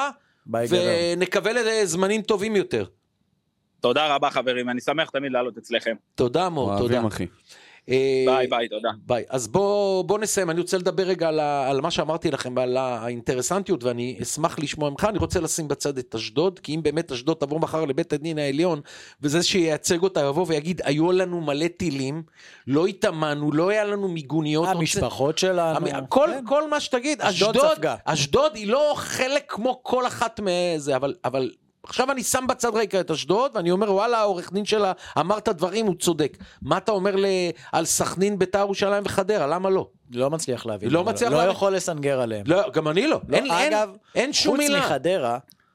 ונקבל זמנים טובים יותר. תודה רבה חברים, אני שמח תמיד לעלות אצלכם. תודה מור, תודה. אוהבים אחי. ביי ביי, תודה. ביי. אז בוא, בוא נסיים, אני רוצה לדבר רגע על, על מה שאמרתי לכם, על האינטרסנטיות, ואני אשמח לשמוע ממך, אני רוצה לשים בצד את אשדוד, כי אם באמת אשדוד תבוא מחר לבית הדין העליון, וזה שייצג אותה יבוא ויגיד, היו לנו מלא טילים, לא התאמנו, לא היה לנו מיגוניות. המשפחות שלנו. כל, כן. כל מה שתגיד, אשדוד, אשדוד, אשדוד היא לא חלק כמו כל אחת מזה, אבל, אבל עכשיו אני שם בצד רגע את אשדוד, ואני אומר, וואלה, העורך דין שלה אמר את הדברים, הוא צודק. מה אתה אומר על סכנין, בית"ר ירושלים וחדרה? למה לא? לא מצליח להבין. לא מצליח לא להבין. יכול לסנגר עליהם. לא, גם אני לא. לא אין, אגב, אין, אין שום מילה. חוץ מחדרה,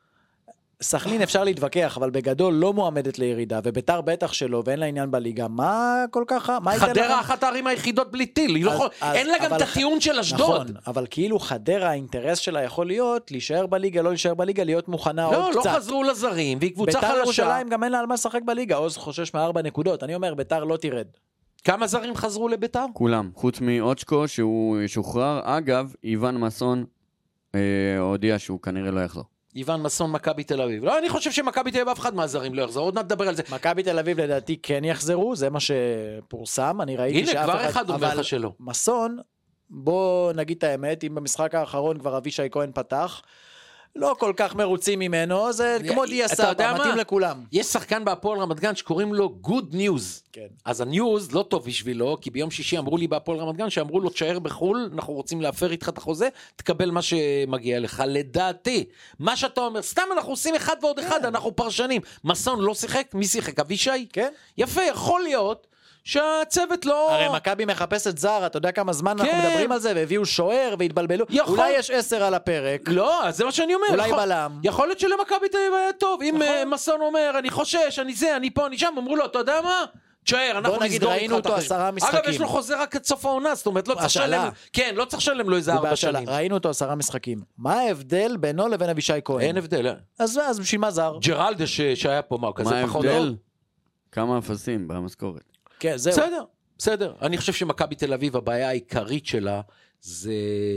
סכנין אפשר להתווכח, אבל בגדול לא מועמדת לירידה, וביתר בטח שלא, ואין לה עניין בליגה. מה כל כך? חדרה אחת הערים היחידות בלי טיל, לא אין לה גם את הטיעון של אשדוד. נכון, אבל כאילו חדרה, האינטרס שלה יכול להיות, להישאר בליגה, לא להישאר בליגה, להיות מוכנה עוד קצת. לא, לא חזרו לזרים, והיא קבוצה חלשה. ביתר ירושלים גם אין לה על מה לשחק בליגה, עוז חושש מארבע נקודות. אני אומר, ביתר לא תירד. כמה זרים חזרו לביתר? כולם, חוץ מאוצ'קו שהוא שוחרר. אגב, איוון מסון אה, הודיע שהוא כנראה לא יחזור. איוון מסון, מכבי תל אביב. לא, אני חושב שמכבי תל אביב אף אחד מהזרים לא יחזור, עוד נדבר על זה. מכבי תל אביב לדעתי כן יחזרו, זה מה שפורסם, אני ראיתי הנה, שאף כבר אחד... אחד אומר לך שלא. מסון, בוא נגיד את האמת, אם במשחק האחרון כבר אבישי כהן פתח, לא כל כך מרוצים ממנו, זה כמו דיה סבא, מתאים לכולם. יש שחקן בהפועל רמת גן שקוראים לו Good News. כן. אז הניוז לא טוב בשבילו, כי ביום שישי אמרו לי בהפועל רמת גן, שאמרו לו תשאר בחול, אנחנו רוצים להפר איתך את החוזה, תקבל מה שמגיע לך. לדעתי, מה שאתה אומר, סתם אנחנו עושים אחד ועוד אחד, כן. אנחנו פרשנים. מסון לא שיחק, מי שיחק? אבישי? כן. יפה, יכול להיות. שהצוות לא... הרי מכבי מחפשת זר, אתה יודע כמה זמן כן. אנחנו מדברים על זה, והביאו שוער והתבלבלו. יכול... אולי יש עשר על הפרק. לא, זה מה שאני אומר. אולי יכול... בלם. יכול להיות שלמכבי תל אביב היה טוב. אם נכון. מסון אומר, אני חושש, אני זה, אני פה, אני שם, אמרו לו, אתה יודע מה? תשאר, אנחנו נסגור איתך. ראינו אותו עשרה משחקים. אגב, יש לו חוזה רק עד סוף העונה, זאת אומרת, לא צריך לשלם. כן, לא צריך לשלם לו איזה ארבע שנים. ראינו אותו עשרה משחקים. מה ההבדל בינו לבין אבישי כהן? אין הבדל. אז, אז בשביל מה זר? ג'רלדה שהיה פה, מה, כזה פחות ההבדל? כמה אפסים במשכורת. כן, זהו. בסדר. בסדר, אני חושב שמכבי תל אביב, הבעיה העיקרית שלה זה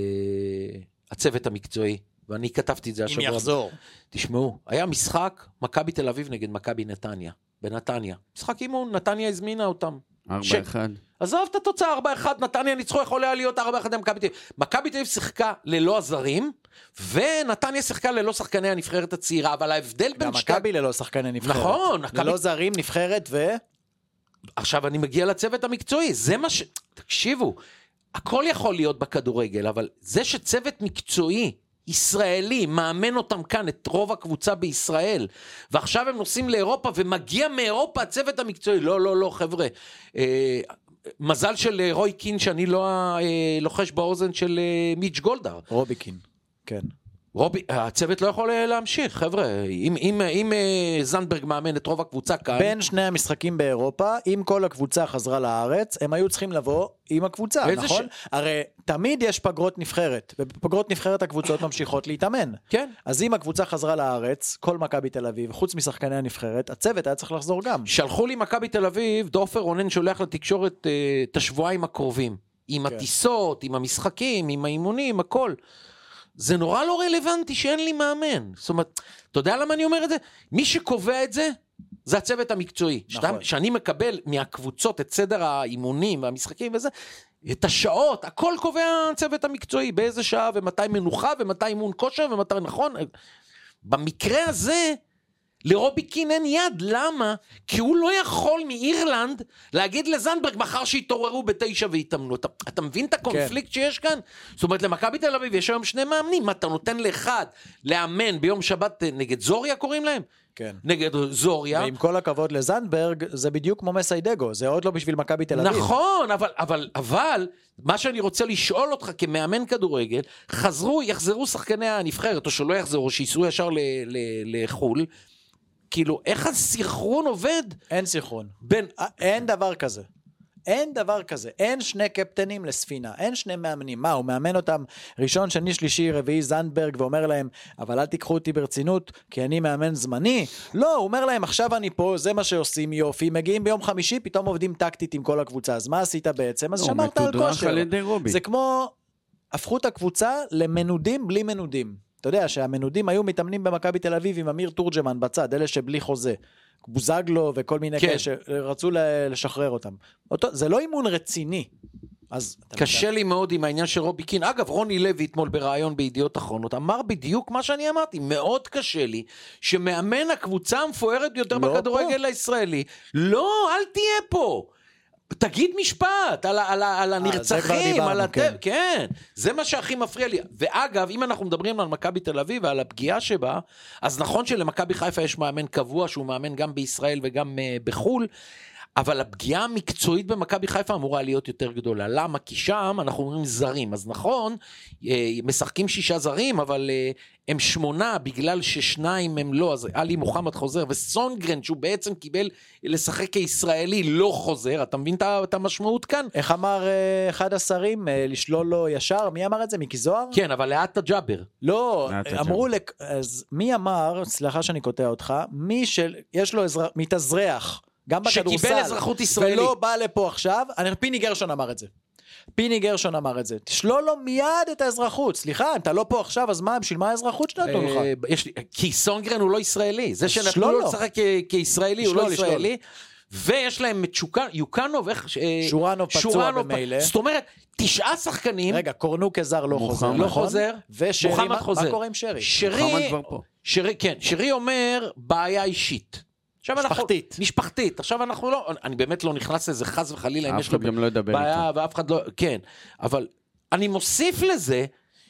הצוות המקצועי, ואני כתבתי את זה השבוע. אם יחזור. תשמעו, היה משחק מכבי תל אביב נגד מכבי נתניה, בנתניה. משחק אימון, נתניה הזמינה אותם. ארבע אחד. עזוב את התוצאה, ארבע אחד, נתניה ניצחו, יכול היה להיות ארבע אחד למכבי תל אביב. מכבי תל אביב שיחקה ללא הזרים, ונתניה שיחקה ללא שחקני הנבחרת הצעירה, אבל ההבדל בין שתי... גם מכבי ללא שחקני נבחרת. נכון. ללא זרים, נבחרת ו... עכשיו אני מגיע לצוות המקצועי, זה מה ש... תקשיבו, הכל יכול להיות בכדורגל, אבל זה שצוות מקצועי, ישראלי, מאמן אותם כאן, את רוב הקבוצה בישראל, ועכשיו הם נוסעים לאירופה, ומגיע מאירופה הצוות המקצועי, לא, לא, לא, חבר'ה, אה, מזל של רוי קין, שאני לא אה, לוחש באוזן של אה, מיץ' גולדהר. רובי קין, כן. רובי, הצוות לא יכול להמשיך, חבר'ה, אם, אם, אם זנדברג מאמן את רוב הקבוצה כאן... בין שני המשחקים באירופה, אם כל הקבוצה חזרה לארץ, הם היו צריכים לבוא עם הקבוצה, נכון? ש... הרי תמיד יש פגרות נבחרת, ובפגרות נבחרת הקבוצות ממשיכות להתאמן. כן. אז אם הקבוצה חזרה לארץ, כל מכבי תל אביב, חוץ משחקני הנבחרת, הצוות היה צריך לחזור גם. שלחו לי מכבי תל אביב, דופר רונן שולח לתקשורת את השבועיים הקרובים, עם כן. הטיסות, עם המשחקים, עם האימונים, הכל. זה נורא לא רלוונטי שאין לי מאמן. זאת אומרת, אתה יודע למה אני אומר את זה? מי שקובע את זה, זה הצוות המקצועי. נכון. שאני מקבל מהקבוצות את סדר האימונים והמשחקים וזה, את השעות, הכל קובע הצוות המקצועי, באיזה שעה ומתי מנוחה ומתי אימון כושר ומתי נכון. במקרה הזה, לרובי קין אין יד, למה? כי הוא לא יכול מאירלנד להגיד לזנדברג מחר שיתעוררו בתשע והתאמנו. אתה, אתה מבין את הקונפליקט כן. שיש כאן? זאת אומרת, למכבי תל אביב יש היום שני מאמנים, מה אתה נותן לאחד לאמן ביום שבת נגד זוריה קוראים להם? כן. נגד זוריה. ועם כל הכבוד לזנדברג, זה בדיוק כמו מסיידגו, זה עוד לא בשביל מכבי תל אביב. נכון, אבל, אבל, אבל, מה שאני רוצה לשאול אותך כמאמן כדורגל, חזרו, יחזרו שחקני הנבחרת, או שלא יחזרו, שיסרו ישר ל, ל, לחול, כאילו, איך הסינכרון עובד? אין סינכרון. בין... אין דבר כזה. אין דבר כזה. אין שני קפטנים לספינה. אין שני מאמנים. מה, הוא מאמן אותם ראשון, שני, שלישי, רביעי, זנדברג, ואומר להם, אבל אל תיקחו אותי ברצינות, כי אני מאמן זמני. לא, הוא אומר להם, עכשיו אני פה, זה מה שעושים, יופי. מגיעים ביום חמישי, פתאום עובדים טקטית עם כל הקבוצה. אז מה עשית בעצם? אז שמרת על כושר. זה כמו, הפכו את הקבוצה למנודים בלי מנודים. אתה יודע שהמנודים היו מתאמנים במכבי תל אביב עם אמיר תורג'מן בצד, אלה שבלי חוזה, בוזגלו וכל מיני כן. כאלה שרצו לשחרר אותם. אותו, זה לא אימון רציני. אז קשה לי מאוד עם העניין של רובי קין. אגב, רוני לוי אתמול ברעיון בידיעות אחרונות, אמר בדיוק מה שאני אמרתי, מאוד קשה לי, שמאמן הקבוצה המפוארת ביותר לא בכדורגל פה. הישראלי, לא, אל תהיה פה. תגיד משפט על, על, על הנרצחים, על הטב, כן. כן, זה מה שהכי מפריע לי. ואגב, אם אנחנו מדברים על מכבי תל אביב ועל הפגיעה שבה, אז נכון שלמכבי חיפה יש מאמן קבוע, שהוא מאמן גם בישראל וגם uh, בחול, אבל הפגיעה המקצועית במכבי חיפה אמורה להיות יותר גדולה. למה? כי שם אנחנו אומרים זרים. אז נכון, משחקים שישה זרים, אבל הם שמונה, בגלל ששניים הם לא. אז אלי מוחמד חוזר, וסונגרן, שהוא בעצם קיבל לשחק כישראלי, לא חוזר. אתה מבין את המשמעות כאן? איך אמר אחד השרים, לשלול לו ישר? מי אמר את זה? מיקי זוהר? כן, אבל לאט הג'אבר. לא, אמרו, אז מי אמר, סליחה שאני קוטע אותך, מי שיש לו מתאזרח, גם בכדורסל. שקיבל אזרחות ישראלית. ולא בא לפה עכשיו, פיני גרשון אמר את זה. פיני גרשון אמר את זה, תשלול לו מיד את האזרחות, סליחה, אם אתה לא פה עכשיו, אז מה, בשביל מה האזרחות שנתנו לך? כי סונגרן הוא לא ישראלי, זה שנתנו לו לשחק כישראלי, הוא לא ישראלי, ויש להם את יוקנוב, שורנוב פצוע במילא, זאת אומרת, תשעה שחקנים, רגע, קורנוק זר לא חוזר, לא חוזר, ושרי, מה קורה עם שרי? שרי, כן, שרי אומר, בעיה אישית. משפחתית. משפחתית. עכשיו אנחנו לא, אני באמת לא נכנס לזה חס וחלילה, אם יש לו גם לא ידבר בעיה, ואף אחד לא, כן. אבל אני מוסיף לזה,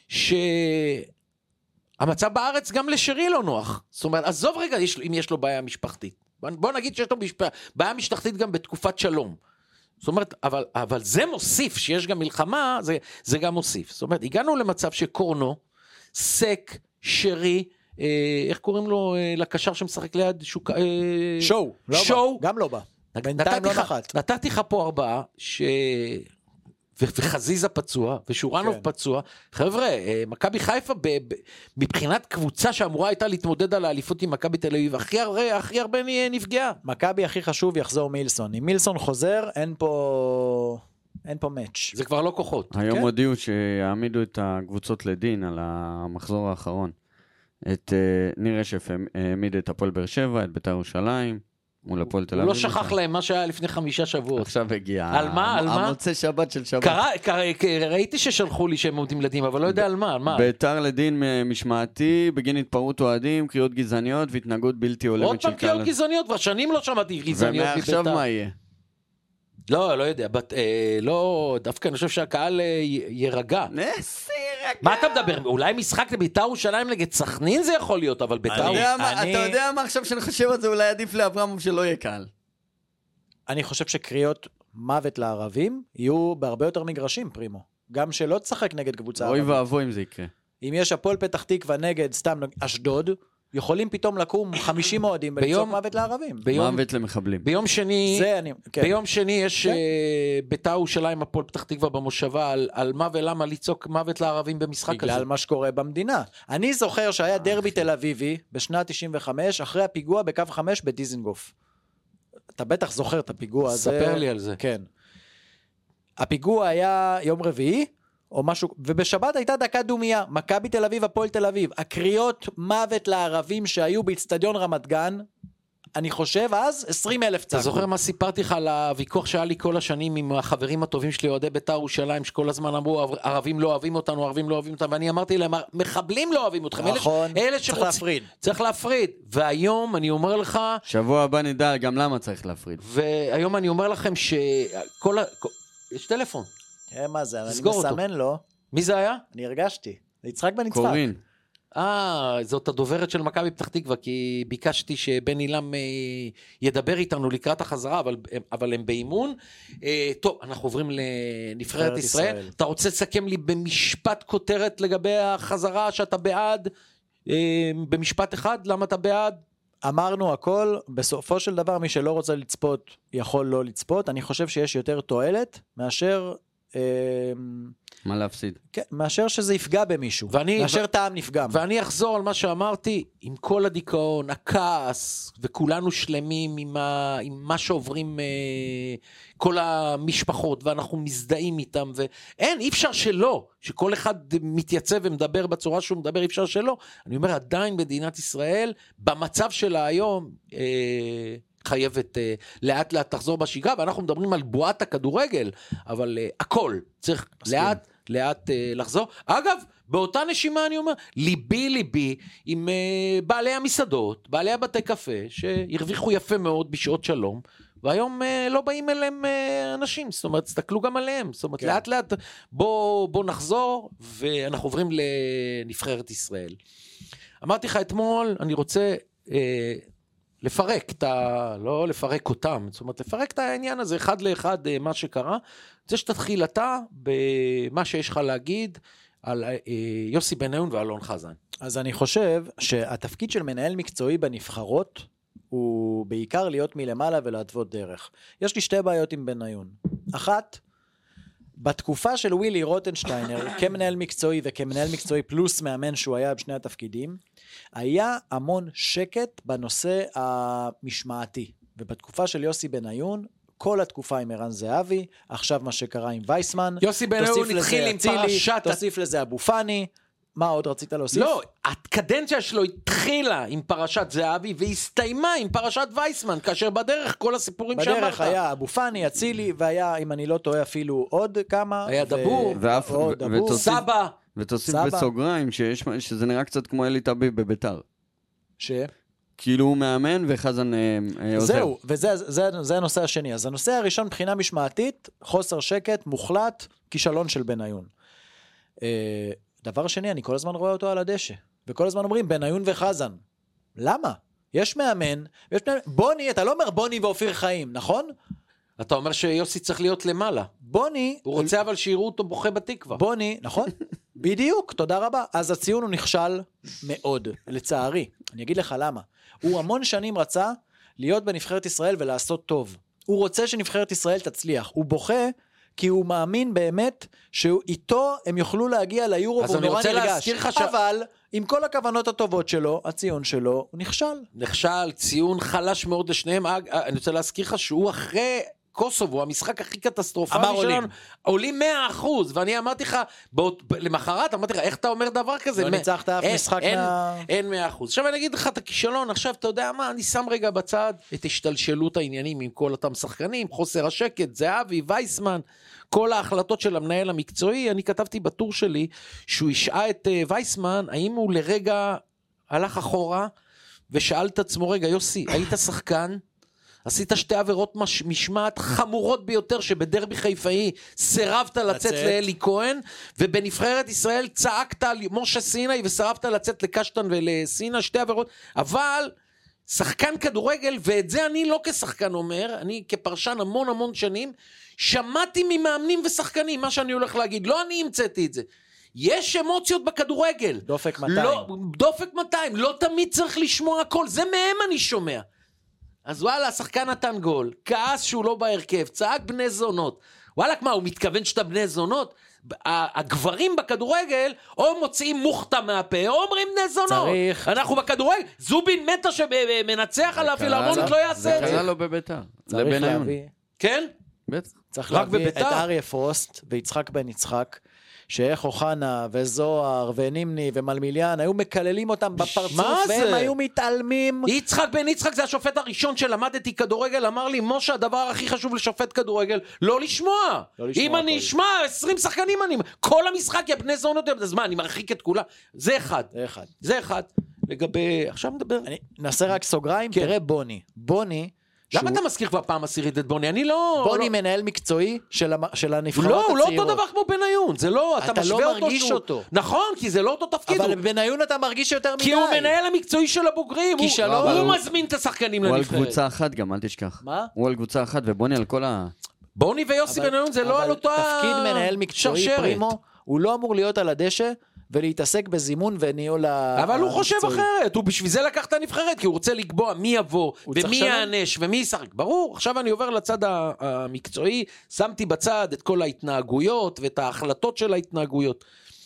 שהמצב בארץ גם לשרי לא נוח. זאת אומרת, עזוב רגע אם יש לו בעיה משפחתית. בוא נגיד שיש לו בעיה משפחתית גם בתקופת שלום. זאת אומרת, אבל, אבל זה מוסיף, שיש גם מלחמה, זה, זה גם מוסיף. זאת אומרת, הגענו למצב שקורנו, סק, שרי, איך קוראים לו לקשר שמשחק ליד שואו, שואו, גם לא בא, בינתיים לא נחת. נתתי לך פה ארבעה, וחזיזה פצוע, ושורנוב פצוע, חבר'ה, מכבי חיפה, מבחינת קבוצה שאמורה הייתה להתמודד על האליפות עם מכבי תל אביב, הכי הרבה נפגעה. מכבי הכי חשוב יחזור מילסון, אם מילסון חוזר, אין פה... אין פה מאץ'. זה כבר לא כוחות. היום הודיעו שיעמידו את הקבוצות לדין על המחזור האחרון. את ניר רשף העמיד את הפועל באר שבע, את בית"ר ירושלים, מול הפועל תל אביב. הוא לא שכח להם מה שהיה לפני חמישה שבועות. עכשיו הגיע. על מה? על מה? המוצא שבת של שבת. ראיתי ששלחו לי שהם עומדים לדין, אבל לא יודע על מה. על מה? בית"ר לדין משמעתי, בגין התפרעות אוהדים, קריאות גזעניות והתנהגות בלתי הולמת. עוד פעם קריאות גזעניות, כבר שנים לא שמעתי גזעניות ומעכשיו מה יהיה? לא, לא יודע, לא, דווקא אני חושב שהקהל ירגע. נסי רגע. מה אתה מדבר? אולי משחק לבית"ר ירושלים נגד סכנין זה יכול להיות, אבל בית"ר... אתה יודע מה עכשיו שאני חושב על זה, אולי עדיף לאברמוב שלא יהיה קהל. אני חושב שקריאות מוות לערבים יהיו בהרבה יותר מגרשים, פרימו. גם שלא תשחק נגד קבוצה ערבית. אוי ואבוי אם זה יקרה. אם יש הפועל פתח תקווה נגד סתם אשדוד, יכולים פתאום לקום חמישים אוהדים ולצעוק מוות לערבים. מוות למחבלים. ביום שני, אני, כן. ביום שני יש כן. בית"ר ירושלים הפועל פתח תקווה במושבה על, על מה ולמה לצעוק מוות לערבים במשחק בגלל הזה. בגלל מה שקורה במדינה. אני זוכר שהיה דרבי תל אביבי בשנת תשעים וחמש, אחרי הפיגוע בקו חמש בדיזנגוף. אתה בטח זוכר את הפיגוע הזה. ספר לי על זה. כן. הפיגוע היה יום רביעי, או משהו, ובשבת הייתה דקה דומיה, מכבי תל אביב, הפועל תל אביב, הקריאות מוות לערבים שהיו באצטדיון רמת גן, אני חושב אז עשרים אלף צעקו. אתה זוכר מה סיפרתי לך על הוויכוח שהיה לי כל השנים עם החברים הטובים שלי, אוהדי בית"ר ירושלים, שכל הזמן אמרו, ערבים לא אוהבים אותנו, ערבים לא אוהבים אותנו, ואני אמרתי להם, מחבלים לא אוהבים אותכם. נכון, אלה צריך להפריד. צריך להפריד, והיום אני אומר לך... שבוע הבא נדע גם למה צריך להפריד. והיום אני אומר לכם שכל ה... יש טלפון. מה זה, אני מסמן לו. מי זה היה? אני הרגשתי. זה יצחק בן יצחק. קורין. אה, זאת הדוברת של מכבי פתח תקווה, כי ביקשתי שבן אילם אה, ידבר איתנו לקראת החזרה, אבל, אבל הם באימון. אה, טוב, אנחנו עוברים לנבחרת ישראל. ישראל. אתה רוצה לסכם לי במשפט כותרת לגבי החזרה שאתה בעד? אה, במשפט אחד, למה אתה בעד? אמרנו הכל, בסופו של דבר מי שלא רוצה לצפות יכול לא לצפות. אני חושב שיש יותר תועלת מאשר... מה להפסיד? כן, מאשר שזה יפגע במישהו, ואני, מאשר ו... טעם נפגם. ואני אחזור על מה שאמרתי, עם כל הדיכאון, הכעס, וכולנו שלמים עם, ה... עם מה שעוברים אה, כל המשפחות, ואנחנו מזדהים איתם, ואין, אי אפשר שלא, שכל אחד מתייצב ומדבר בצורה שהוא מדבר, אי אפשר שלא. אני אומר, עדיין מדינת ישראל, במצב שלה היום, אה, חייבת uh, לאט לאט תחזור בשגרה, ואנחנו מדברים על בועת הכדורגל, אבל uh, הכל צריך מסכים. לאט לאט uh, לחזור. אגב, באותה נשימה אני אומר, ליבי ליבי עם uh, בעלי המסעדות, בעלי הבתי קפה, שהרוויחו יפה מאוד בשעות שלום, והיום uh, לא באים אליהם uh, אנשים, זאת אומרת, תסתכלו גם עליהם, זאת אומרת, כן. לאט לאט בוא, בוא נחזור, ואנחנו עוברים לנבחרת ישראל. אמרתי לך אתמול, אני רוצה... Uh, לפרק את ה... לא לפרק אותם, זאת אומרת, לפרק את העניין הזה, אחד לאחד מה שקרה, זה שתתחיל אתה במה שיש לך להגיד על יוסי בניון ואלון חזן. אז אני חושב שהתפקיד של מנהל מקצועי בנבחרות, הוא בעיקר להיות מלמעלה ולהתוות דרך. יש לי שתי בעיות עם בניון. אחת, בתקופה של ווילי רוטנשטיינר, כמנהל מקצועי וכמנהל מקצועי פלוס מאמן שהוא היה בשני התפקידים, היה המון שקט בנושא המשמעתי. ובתקופה של יוסי בניון, כל התקופה עם ערן זהבי, עכשיו מה שקרה עם וייסמן, יוסי בניון התחיל עם פרשת... תוסיף לזה אבו פני, מה עוד רצית להוסיף? לא, הקדנציה שלו התחילה עם פרשת זהבי, והסתיימה עם פרשת וייסמן, כאשר בדרך כל הסיפורים שאמרת. בדרך היה אבו פני, אצילי, והיה, אם אני לא טועה, אפילו עוד כמה. היה דבור, סבא. ותוסיף בסוגריים שזה נראה קצת כמו אלי טביב בביתר. ש? כאילו הוא מאמן וחזן עוזר. זהו, וזה הנושא השני. אז הנושא הראשון, מבחינה משמעתית, חוסר שקט, מוחלט, כישלון של בניון. דבר שני, אני כל הזמן רואה אותו על הדשא, וכל הזמן אומרים, בניון וחזן. למה? יש מאמן, יש מאמן, בוני, אתה לא אומר בוני ואופיר חיים, נכון? אתה אומר שיוסי צריך להיות למעלה. בוני... הוא רוצה אבל שיראו אותו בוכה בתקווה. בוני, נכון? בדיוק, תודה רבה. אז הציון הוא נכשל מאוד, לצערי. אני אגיד לך למה. הוא המון שנים רצה להיות בנבחרת ישראל ולעשות טוב. הוא רוצה שנבחרת ישראל תצליח. הוא בוכה כי הוא מאמין באמת שאיתו הם יוכלו להגיע ליורו והוא נורא נרגש. ש... אבל עם כל הכוונות הטובות שלו, הציון שלו, הוא נכשל. נכשל, ציון חלש מאוד לשניהם. אני רוצה להזכיר לך שהוא אחרי קוסובו, המשחק הכי קטסטרופלי שלנו, עולים מאה אחוז, ואני אמרתי לך, למחרת אמרתי לך, איך אתה אומר דבר כזה? לא ניצחת אף משחק מה... אין מאה אחוז. עכשיו אני אגיד לך את הכישלון, עכשיו אתה יודע מה, אני שם רגע בצד את השתלשלות העניינים עם כל אותם שחקנים, חוסר השקט, זהבי, וייסמן, כל ההחלטות של המנהל המקצועי, אני כתבתי בטור שלי, שהוא השעה את וייסמן, האם הוא לרגע הלך אחורה, ושאל את עצמו, רגע יוסי, היית שחקן? עשית שתי עבירות מש, משמעת חמורות ביותר שבדרבי חיפאי סירבת לצאת לאלי כהן, ובנבחרת ישראל צעקת על משה סיני וסירבת לצאת לקשטן ולסינה, שתי עבירות, אבל שחקן כדורגל, ואת זה אני לא כשחקן אומר, אני כפרשן המון המון שנים, שמעתי ממאמנים ושחקנים, מה שאני הולך להגיד, לא אני המצאתי את זה, יש אמוציות בכדורגל. דופק מאתיים. לא, דופק מאתיים, לא תמיד צריך לשמוע הכל, זה מהם אני שומע. אז וואלה, השחקן נתן גול, כעס שהוא לא בהרכב, צעק בני זונות. וואלה, מה, הוא מתכוון שאתה בני זונות? הגברים בכדורגל, או מוציאים מוכתה מהפה, או אומרים בני זונות. צריך. אנחנו בכדורגל, זובין מטה שמנצח על הפילהרמונית לא יעשה את זה. זה קרה לו בביתר. צריך להביא. כן? בטח. צריך להביא את אריה פרוסט ויצחק בן יצחק, שאיך אוחנה וזוהר ונימני ומלמיליאן היו מקללים אותם בפרצוף והם היו מתעלמים. יצחק בן יצחק זה השופט הראשון שלמדתי כדורגל, אמר לי משה הדבר הכי חשוב לשופט כדורגל לא לשמוע, לא לשמוע אם כל. אני אשמע עשרים שחקנים אני כל המשחק יא בני זונות, אז מה אני מרחיק את כולה? זה אחד, זה אחד, זה אחד. לגבי עכשיו נדבר, אני נעשה רק סוגריים. כן. תראה בוני בוני למה אתה מזכיר כבר פעם עשירית את בוני? אני לא... בוני מנהל מקצועי של הנבחרות הצעירות. לא, הוא לא אותו דבר כמו בניון, זה לא, אתה משווה אותו. אתה לא מרגיש אותו. נכון, כי זה לא אותו תפקיד. אבל בניון אתה מרגיש יותר מדי. כי הוא מנהל המקצועי של הבוגרים, הוא מזמין את השחקנים לנבחרת. הוא על קבוצה אחת גם, אל תשכח. מה? הוא על קבוצה אחת ובוני על כל ה... בוני ויוסי בניון זה לא על אותו... תפקיד מנהל מקצועי פרימו, הוא לא אמור להיות על הדשא, ולהתעסק בזימון וניהול המקצועי. אבל הוא חושב אחרת, הוא בשביל זה לקח את הנבחרת, כי הוא רוצה לקבוע מי יבוא, ומי יענש, ומי ישחק. ברור, עכשיו אני עובר לצד המקצועי, שמתי בצד את כל ההתנהגויות, ואת ההחלטות של ההתנהגויות.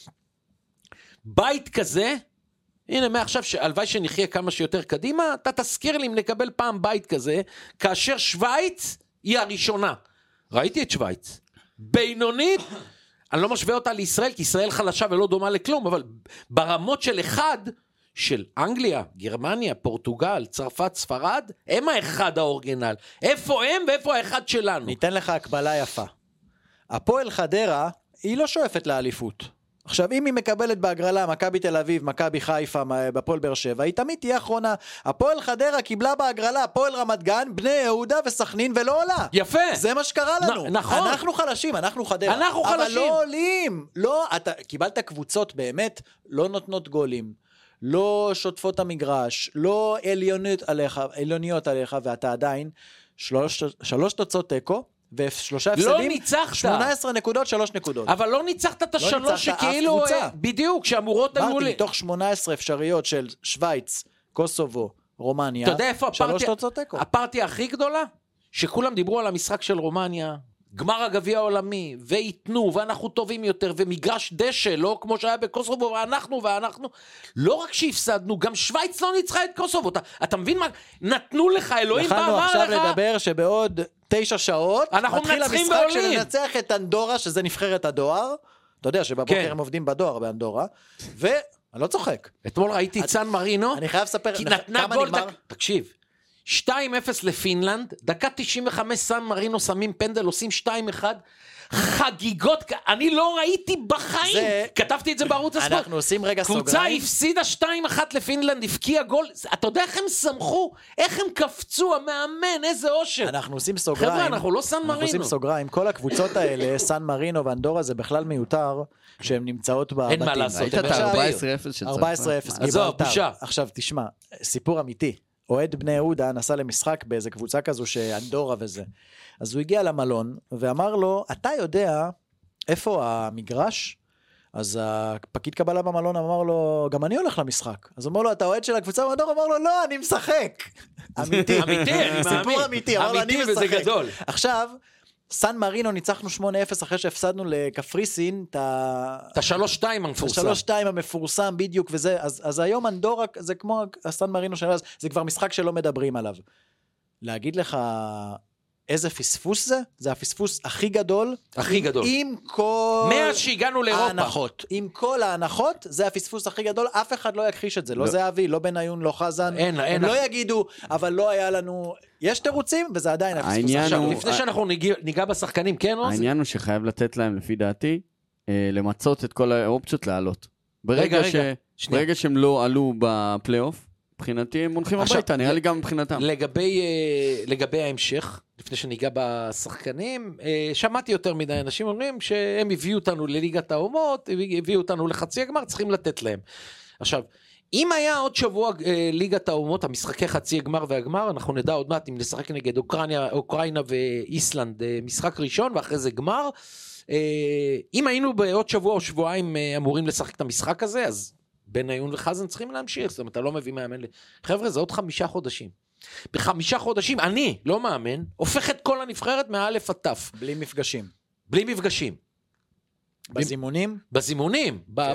בית כזה, הנה מעכשיו, הלוואי שנחיה כמה שיותר קדימה, אתה תזכיר לי אם נקבל פעם בית כזה, כאשר שוויץ היא הראשונה. ראיתי את שוויץ. בינונית, אני לא משווה אותה לישראל, כי ישראל חלשה ולא דומה לכלום, אבל ברמות של אחד, של אנגליה, גרמניה, פורטוגל, צרפת, ספרד, הם האחד האורגינל. איפה הם ואיפה האחד שלנו? ניתן לך הקבלה יפה. הפועל חדרה, היא לא שואפת לאליפות. עכשיו, אם היא מקבלת בהגרלה, מכבי תל אביב, מכבי חיפה, בפועל באר שבע, היא תמיד תהיה אחרונה. הפועל חדרה קיבלה בהגרלה, הפועל רמת גן, בני יהודה וסכנין ולא עולה. יפה. זה מה שקרה לנו. נ- נכון. אנחנו חלשים, אנחנו חדרה. אנחנו אבל חלשים. אבל לא עולים. לא, אתה קיבלת קבוצות באמת, לא נותנות גולים, לא שוטפות המגרש, לא עליוניות עליך, עליוניות עליך, ואתה עדיין שלוש, שלוש תוצאות תיקו, ושלושה הפסדים, לא ניצחת. שמונה עשרה נקודות, שלוש נקודות. אבל לא ניצחת את השלוש שכאילו, בדיוק, שאמורות היו לי. מתוך שמונה עשרה אפשריות של שוויץ, קוסובו, רומניה, אתה יודע איפה שלוש תוצאות תיקו. הפרטיה הכי גדולה? שכולם דיברו על המשחק של רומניה, גמר הגביע העולמי, ויתנו, ואנחנו טובים יותר, ומגרש דשא, לא כמו שהיה בקוסובו, ואנחנו, ואנחנו, לא רק שהפסדנו, גם שוויץ לא ניצחה את קוסובו, אתה, אתה מבין מה? נתנו לך, אלוהים בא, אמר לך. יכלנו עכשיו לדבר שבעוד תשע שעות, מתחיל המשחק שננצח את אנדורה, שזה נבחרת הדואר, אתה יודע שבבוקר כן. הם עובדים בדואר באנדורה, ואני לא צוחק. אתמול ראיתי את סן מרינו, אני חייב לספר, נתנה גול, דק... תקשיב, שתיים אפס לפינלנד, דקה תשעים וחמש סן מרינו שמים פנדל, עושים שתיים אחד, חגיגות, אני לא ראיתי בחיים, זה... כתבתי את זה בערוץ הספורט, אנחנו עושים רגע סוגריים, קבוצה הפסידה שתיים אחת לפינלנד, הפקיע גול, אתה יודע איך הם שמחו, איך הם קפצו, המאמן, איזה אושר. אנחנו עושים סוגריים, חבר'ה, אנחנו לא סן מרינו. אנחנו עושים סוגריים, כל הקבוצות האלה, סן מרינו ואנדורה, זה בכלל מיותר, שהן נמצאות בבתים. אין מה לעשות. היית את ארבע עשרה אפס של צרפת. ארבע עשרה אפס, עזוב, בושה. עכשיו תשמע, סיפור אמיתי. אוהד בני יהודה נסע למשחק באיזה קבוצה כזו שאנדורה וזה. אז הוא הגיע למלון ואמר לו, אתה יודע איפה המגרש? אז הפקיד קבלה במלון אמר לו, גם אני הולך למשחק. אז הוא אמר לו, אתה אוהד של הקבוצה? ואנדורה אמר לו, לא, אני משחק. אמיתי. אמיתי, אני מאמין. סיפור אמיתי, אמר לו, אני משחק. וזה גדול. עכשיו, סן מרינו ניצחנו שמונה אפס אחרי שהפסדנו לקפריסין את ה-שלוש שתיים המפורסם. ה-שלוש שתיים המפורסם בדיוק וזה, אז, אז היום אנדורה זה כמו הסן מרינו של אז, זה כבר משחק שלא מדברים עליו. להגיד לך איזה פספוס זה? זה הפספוס הכי גדול. הכי עם, גדול. עם כל... מאז שהגענו לאירופה. ההנחות. עם כל ההנחות, זה הפספוס הכי גדול, אף אחד לא יכחיש את זה. לא, לא זהבי, לא בניון, לא חזן. אין, הם אין. לא יגידו, אבל לא היה לנו... יש תירוצים, וזה עדיין הפספוס. עכשיו, הוא... לפני שאנחנו ניגע, ניגע בשחקנים, כן? העניין הוא שחייב לתת להם, לפי דעתי, למצות את כל האופציות לעלות. ברגע, רגע, ש... רגע, ברגע שהם לא עלו בפלייאוף, מבחינתי הם הולכים הביתה, נראה לי גם מבחינתם. לגבי, לגבי ההמשך, לפני שניגע בשחקנים, שמעתי יותר מדי אנשים אומרים שהם הביאו אותנו לליגת האומות, הביאו אותנו לחצי הגמר, צריכים לתת להם. עכשיו, אם היה עוד שבוע ליגת האומות, המשחקי חצי הגמר והגמר, אנחנו נדע עוד מעט אם נשחק נגד אוקראינה, אוקראינה ואיסלנד, משחק ראשון ואחרי זה גמר. אם היינו בעוד שבוע או שבועיים אמורים לשחק את המשחק הזה, אז בניון וחזן צריכים להמשיך, זאת אומרת, אתה לא מביא מאמן. חבר'ה, זה עוד חמישה חודשים. בחמישה חודשים, אני, לא מאמן, הופך את כל הנבחרת מאלף עד תף. בלי מפגשים. בלי מפגשים. בזימונים? בזימונים.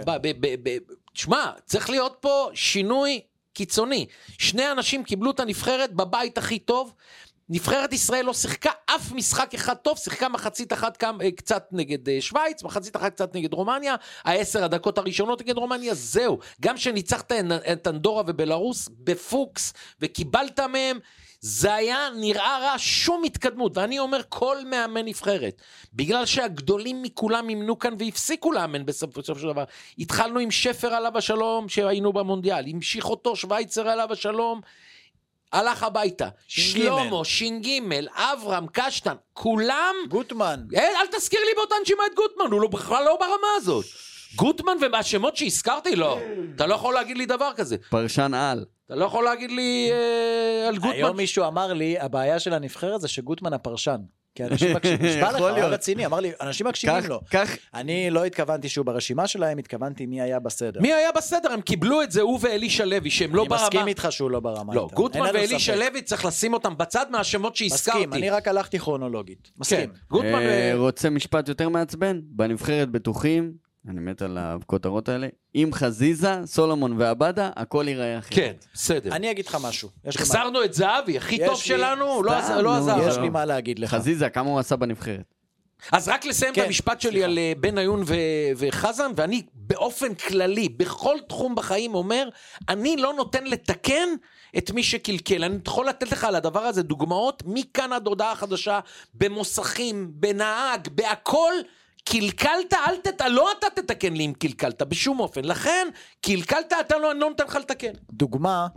תשמע, צריך להיות פה שינוי קיצוני. שני אנשים קיבלו את הנבחרת בבית הכי טוב, נבחרת ישראל לא שיחקה אף משחק אחד טוב, שיחקה מחצית אחת קצת נגד שוויץ, מחצית אחת קצת נגד רומניה, העשר הדקות הראשונות נגד רומניה, זהו. גם שניצחת את אנדורה ובלרוס בפוקס, וקיבלת מהם, זה היה נראה רע, שום התקדמות, ואני אומר כל מאמן נבחרת, בגלל שהגדולים מכולם ימנו כאן והפסיקו לאמן בסופו של דבר, התחלנו עם שפר עליו השלום שהיינו במונדיאל, המשיך אותו שוויצר עליו השלום, הלך הביתה, שלומו, שינגימל, אברהם, קשטן, כולם... גוטמן. אל, אל תזכיר לי באותה נשימה את גוטמן, הוא לא, בכלל לא ברמה הזאת. גוטמן והשמות שהזכרתי, לא. אתה לא יכול להגיד לי דבר כזה. פרשן על. אתה לא יכול להגיד לי אה, על גוטמן. היום מישהו אמר לי, הבעיה של הנבחרת זה שגוטמן הפרשן. כי אנשים מקשיבים, נשבע לך, הוא רציני, אמר לי, אנשים מקשיבים לו. אני לא התכוונתי שהוא ברשימה שלהם, התכוונתי מי היה בסדר. מי היה בסדר? הם קיבלו את זה, הוא ואלישע לוי, שהם לא ברמה. אני מסכים איתך שהוא לא ברמה. לא, גוטמן ואלישע לוי צריך לשים אותם בצד מהשמות שהזכרתי. מסכים, אני רק הלכתי כרונולוגית. מסכים. רוצה משפט יותר מעצבן? בנבחרת בטוחים, אני מת על הכותרות האלה, עם חזיזה, סולומון ועבדה, הכל ייראה אחרת. כן, בסדר. אני אגיד לך משהו. החסרנו את זהבי, הכי טוב שלנו, לא עזר. יש לי מה להגיד לך. חזיזה, כמה הוא עשה בנבחרת? אז רק לסיים את המשפט שלי על בניון וחזן, ואני באופן כללי, בכל תחום בחיים אומר, אני לא נותן לתקן את מי שקלקל. אני יכול לתת לך על הדבר הזה דוגמאות, מכאן עד הודעה חדשה, במוסכים, בנהג, בהכל, קלקלת, אל תת... לא אתה תתקן לי אם קלקלת, בשום אופן. לכן, קלקלת, אתה לא, לא נותן לך לתקן. דוגמה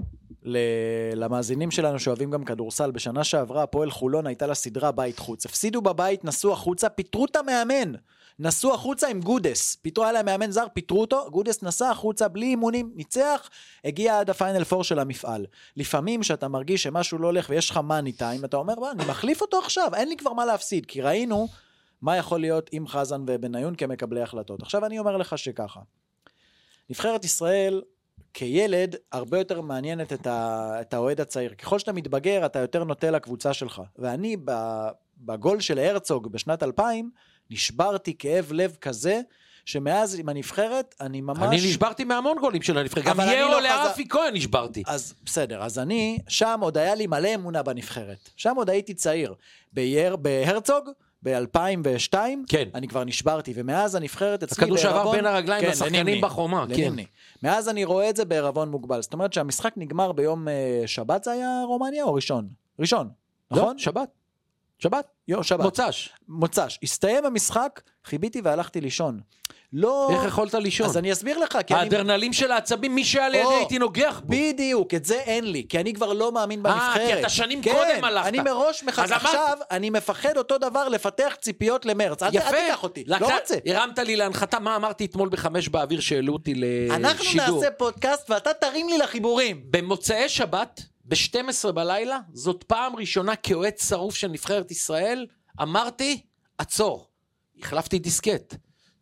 למאזינים שלנו שאוהבים גם כדורסל, בשנה שעברה הפועל חולון הייתה לה סדרה בית חוץ, הפסידו בבית, נסו החוצה, פיטרו את המאמן, נסו החוצה עם גודס, פיטרו עליה מאמן זר, פיטרו אותו, גודס נסע החוצה בלי אימונים, ניצח, הגיע עד הפיינל פור של המפעל. לפעמים שאתה מרגיש שמשהו לא הולך ויש לך מאני טיים, אתה אומר, בוא, אני מחליף אותו עכשיו, אין לי כבר מה להפסיד, כי ראינו מה יכול להיות עם חזן ובניון כמקבלי החלטות. עכשיו אני אומר לך שככה, נבחרת ישראל כילד הרבה יותר מעניינת את, ה, את האוהד הצעיר. ככל שאתה מתבגר, אתה יותר נוטה לקבוצה שלך. ואני ב, בגול של הרצוג בשנת אלפיים, נשברתי כאב לב כזה, שמאז עם הנבחרת, אני ממש... אני נשברתי מהמון גולים של הנבחרת, גם יאו לא לאפי חז... כהן נשברתי. אז בסדר, אז אני, שם עוד היה לי מלא אמונה בנבחרת, שם עוד הייתי צעיר, בייר, בהרצוג, ב-אלפיים ושתיים, כן. אני כבר נשברתי, ומאז הנבחרת אצלי בערבון... הכדור שעבר בין הרגליים כן, לשחקנים לנימני, בחומה, לנימני. כן. מאז אני רואה את זה בערבון מוגבל, זאת אומרת שהמשחק נגמר ביום שבת, זה היה רומניה או ראשון? ראשון, נכון? לא, שבת. שבת? יו, שבת. מוצש. מוצש. הסתיים המשחק, חיביתי והלכתי לישון. לא... איך יכולת לישון? אז אני אסביר לך, כי האדרנלים אני... של העצבים, מי שהיה לידי הייתי נוגח בו. בדיוק, את זה אין לי, כי אני כבר לא מאמין בנבחרת. אה, כי אתה שנים כן, קודם הלכת. אני מראש מחכה, עכשיו, אני מפחד אותו דבר לפתח ציפיות למרץ. אל תיקח אותי, לק... לא רוצה. הרמת לי להנחתה, מה אמרתי אתמול בחמש באוויר שהעלו אותי לשידור. אנחנו נעשה פודקאסט ואתה תרים לי לחיבורים. במוצאי שבת, ב-שתים עשרה בלילה, זאת פעם ראשונה כאוהד שרוף של נבחרת ישראל, אמרתי, עצור. החלפתי דיסקט.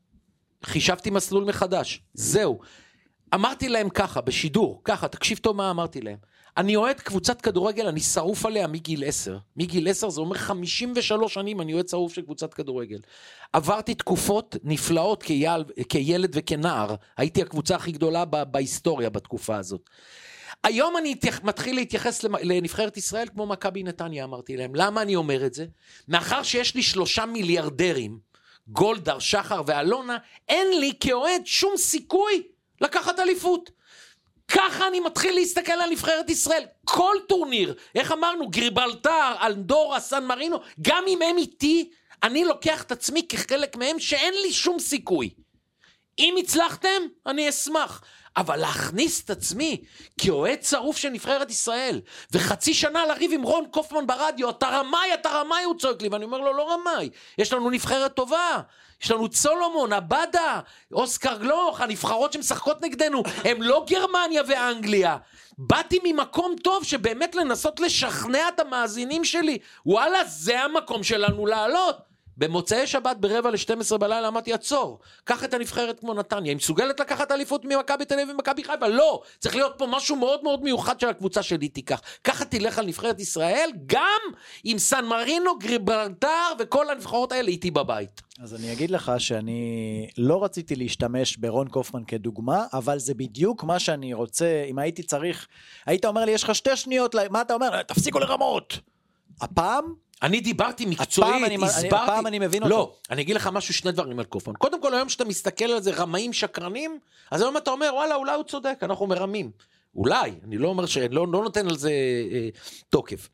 חישבתי מסלול מחדש. זהו. אמרתי להם ככה, בשידור, ככה, תקשיב טוב מה אמרתי להם. אני אוהד קבוצת כדורגל, אני שרוף עליה מגיל עשר. מגיל עשר זה אומר חמישים ושלוש שנים אני אוהד שרוף של קבוצת כדורגל. עברתי תקופות נפלאות כיל, כילד וכנער. הייתי הקבוצה הכי גדולה בהיסטוריה בתקופה הזאת. היום אני מתחיל להתייחס לנבחרת ישראל כמו מכבי נתניה, אמרתי להם. למה אני אומר את זה? מאחר שיש לי שלושה מיליארדרים, גולדר, שחר ואלונה, אין לי כאוהד שום סיכוי לקחת אליפות. ככה אני מתחיל להסתכל על נבחרת ישראל. כל טורניר, איך אמרנו, גריבלטר, אנדורה, סן מרינו, גם אם הם איתי, אני לוקח את עצמי כחלק מהם שאין לי שום סיכוי. אם הצלחתם, אני אשמח. אבל להכניס את עצמי כאוהד צרוף של נבחרת ישראל, וחצי שנה לריב עם רון קופמן ברדיו, אתה רמאי, אתה רמאי, הוא צועק לי, ואני אומר לו, לא רמאי, יש לנו נבחרת טובה, יש לנו צולומון, הבדה, אוסקר גלוך, הנבחרות שמשחקות נגדנו, הם לא גרמניה ואנגליה. באתי ממקום טוב שבאמת לנסות לשכנע את המאזינים שלי, וואלה, זה המקום שלנו לעלות. במוצאי שבת ברבע ל-שתים עשרה בלילה אמרתי, עצור, קח את הנבחרת כמו נתניה, היא מסוגלת לקחת אליפות ממכבי תל אביב ומכבי חיפה? לא, צריך להיות פה משהו מאוד מאוד מיוחד של הקבוצה שלי תיקח. ככה תלך על נבחרת ישראל, גם עם סן מרינו, גריברלטר וכל הנבחרות האלה איתי בבית. אז אני אגיד לך שאני לא רציתי להשתמש ברון קופמן כדוגמה, אבל זה בדיוק מה שאני רוצה, אם הייתי צריך, היית אומר לי, יש לך שתי שניות, מה אתה אומר? תפסיקו לרמות. הפעם אני דיברתי מקצועית, אני, הסברתי. הפעם אני מבין לא, אותו. אני אגיד לך משהו, שני דברים על קופמן. קודם כל, היום שאתה מסתכל על זה, רמאים שקרנים, אז היום אתה אומר, וואלה, אולי הוא צודק, אנחנו מרמים. אולי, אני לא אומר שאני לא, לא נותן על זה אה, תוקף.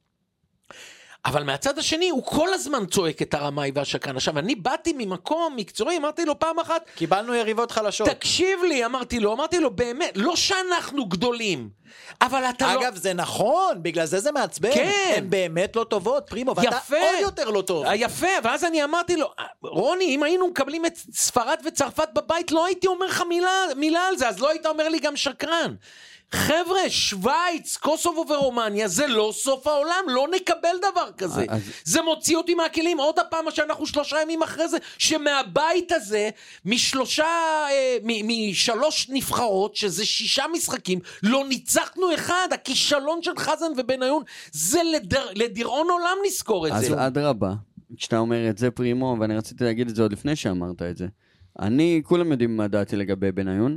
אבל מהצד השני, הוא כל הזמן צועק את הרמאי והשקרן. עכשיו, אני באתי ממקום מקצועי, אמרתי לו פעם אחת, קיבלנו יריבות חלשות. תקשיב לי, אמרתי לו, אמרתי לו, באמת, לא שאנחנו גדולים, אבל אתה אגב, לא... אגב, זה נכון, בגלל זה זה מעצבן. כן. הן באמת לא טובות, פרימו, ואתה עוד יותר לא טוב. יפה, ואז אני אמרתי לו, רוני, אם היינו מקבלים את ספרד וצרפת בבית, לא הייתי אומר לך מילה, מילה על זה, אז לא היית אומר לי גם שקרן. חבר'ה, שוויץ, קוסובו ורומניה, זה לא סוף העולם, לא נקבל דבר כזה. אז... זה מוציא אותי מהכלים, עוד הפעם שאנחנו שלושה ימים אחרי זה, שמהבית הזה, משלושה, אה, מ- משלוש נבחרות, שזה שישה משחקים, לא ניצחנו אחד, הכישלון של חזן ובניון, זה לדר, לדיראון עולם נזכור את אז זה. אז עד רבה, כשאתה אומר את זה פרימו, ואני רציתי להגיד את זה עוד לפני שאמרת את זה, אני, כולם יודעים מה דעתי לגבי בניון,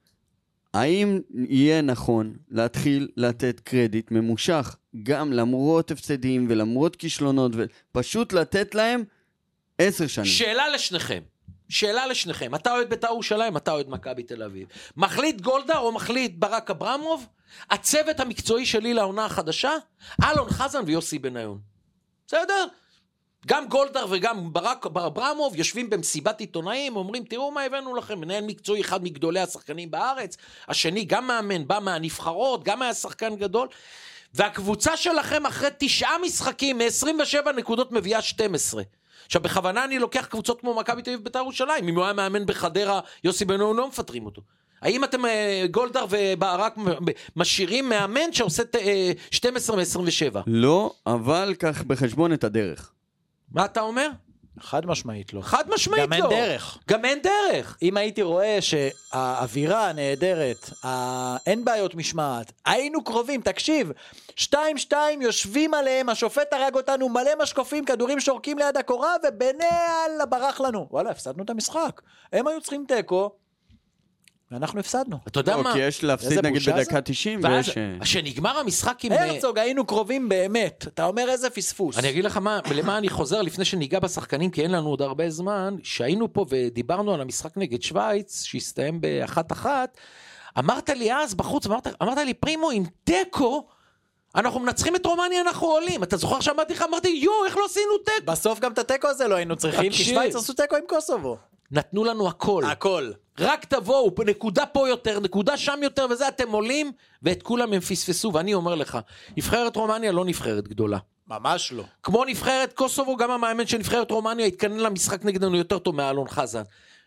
האם יהיה נכון להתחיל לתת קרדיט ממושך, גם למרות הפסדים ולמרות כישלונות, ופשוט לתת להם עשר שנים? שאלה לשניכם, שאלה לשניכם, אתה אוהד בית"ר ירושלים, אתה אוהד מכבי תל אביב, מחליט גולדהר או מחליט ברק אברמוב, הצוות המקצועי שלי לעונה החדשה, אלון חזן ויוסי בניון. בסדר? גם גולדהר וגם ברק אברמוב יושבים במסיבת עיתונאים, אומרים, תראו מה הבאנו לכם, מנהל מקצועי אחד מגדולי השחקנים בארץ, השני גם מאמן, בא מהנבחרות, גם היה שחקן גדול, והקבוצה שלכם אחרי תשעה משחקים, מ-עשרים ושבע נקודות מביאה שתים עשרה. עכשיו, בכוונה אני לוקח קבוצות כמו מכבי תל אביב בית"ר ירושלים, אם הוא היה מאמן בחדרה, יוסי בניון לא מפטרים אותו. האם אתם, גולדהר וברק, משאירים מאמן שעושה שתים עשרה מ-עשרים ושבע? לא, אבל קח בחשבון את הדרך. מה אתה אומר? חד משמעית לא. חד משמעית גם לא. אין דרך. גם אין דרך. אם הייתי רואה שהאווירה נהדרת, אין בעיות משמעת, היינו קרובים, תקשיב, שתיים שתיים יושבים עליהם, השופט הרג אותנו, מלא משקופים, כדורים שורקים ליד הקורה, ובנעל ברח לנו. וואלה, הפסדנו את המשחק. הם היו צריכים טקו, ואנחנו הפסדנו. אתה יודע מה? כי יש להפסיד נגיד בדקה תשעים, ויש... שנגמר המשחק עם... הרצוג, היינו קרובים באמת. אתה אומר איזה פספוס. אני אגיד לך מה, למה אני חוזר לפני שניגע בשחקנים, כי אין לנו עוד הרבה זמן, שהיינו פה ודיברנו על המשחק נגד שוויץ, שהסתיים באחת אחת, אמרת לי אז בחוץ, אמרת, אמרת לי, פרימו, עם טקו, אנחנו מנצחים את רומניה, אנחנו עולים. אתה זוכר שאמרתי לך, אמרתי, יו, איך לא עשינו טקו? בסוף גם את הטקו הזה לא היינו צריכים, כי שוויץ עשו טקו עם קוסובו. נתנו לנו הכל. הכל. רק תבואו, נקודה פה יותר, נקודה שם יותר, וזה אתם עולים, ואת כולם הם פספסו, ואני אומר לך, נבחרת רומניה לא נבחרת גדולה. ממש לא. כמו נבחרת קוסובו, גם המאמן של נבחרת רומניה התכנן למשחק נגדנו יותר טוב מאלון חזן.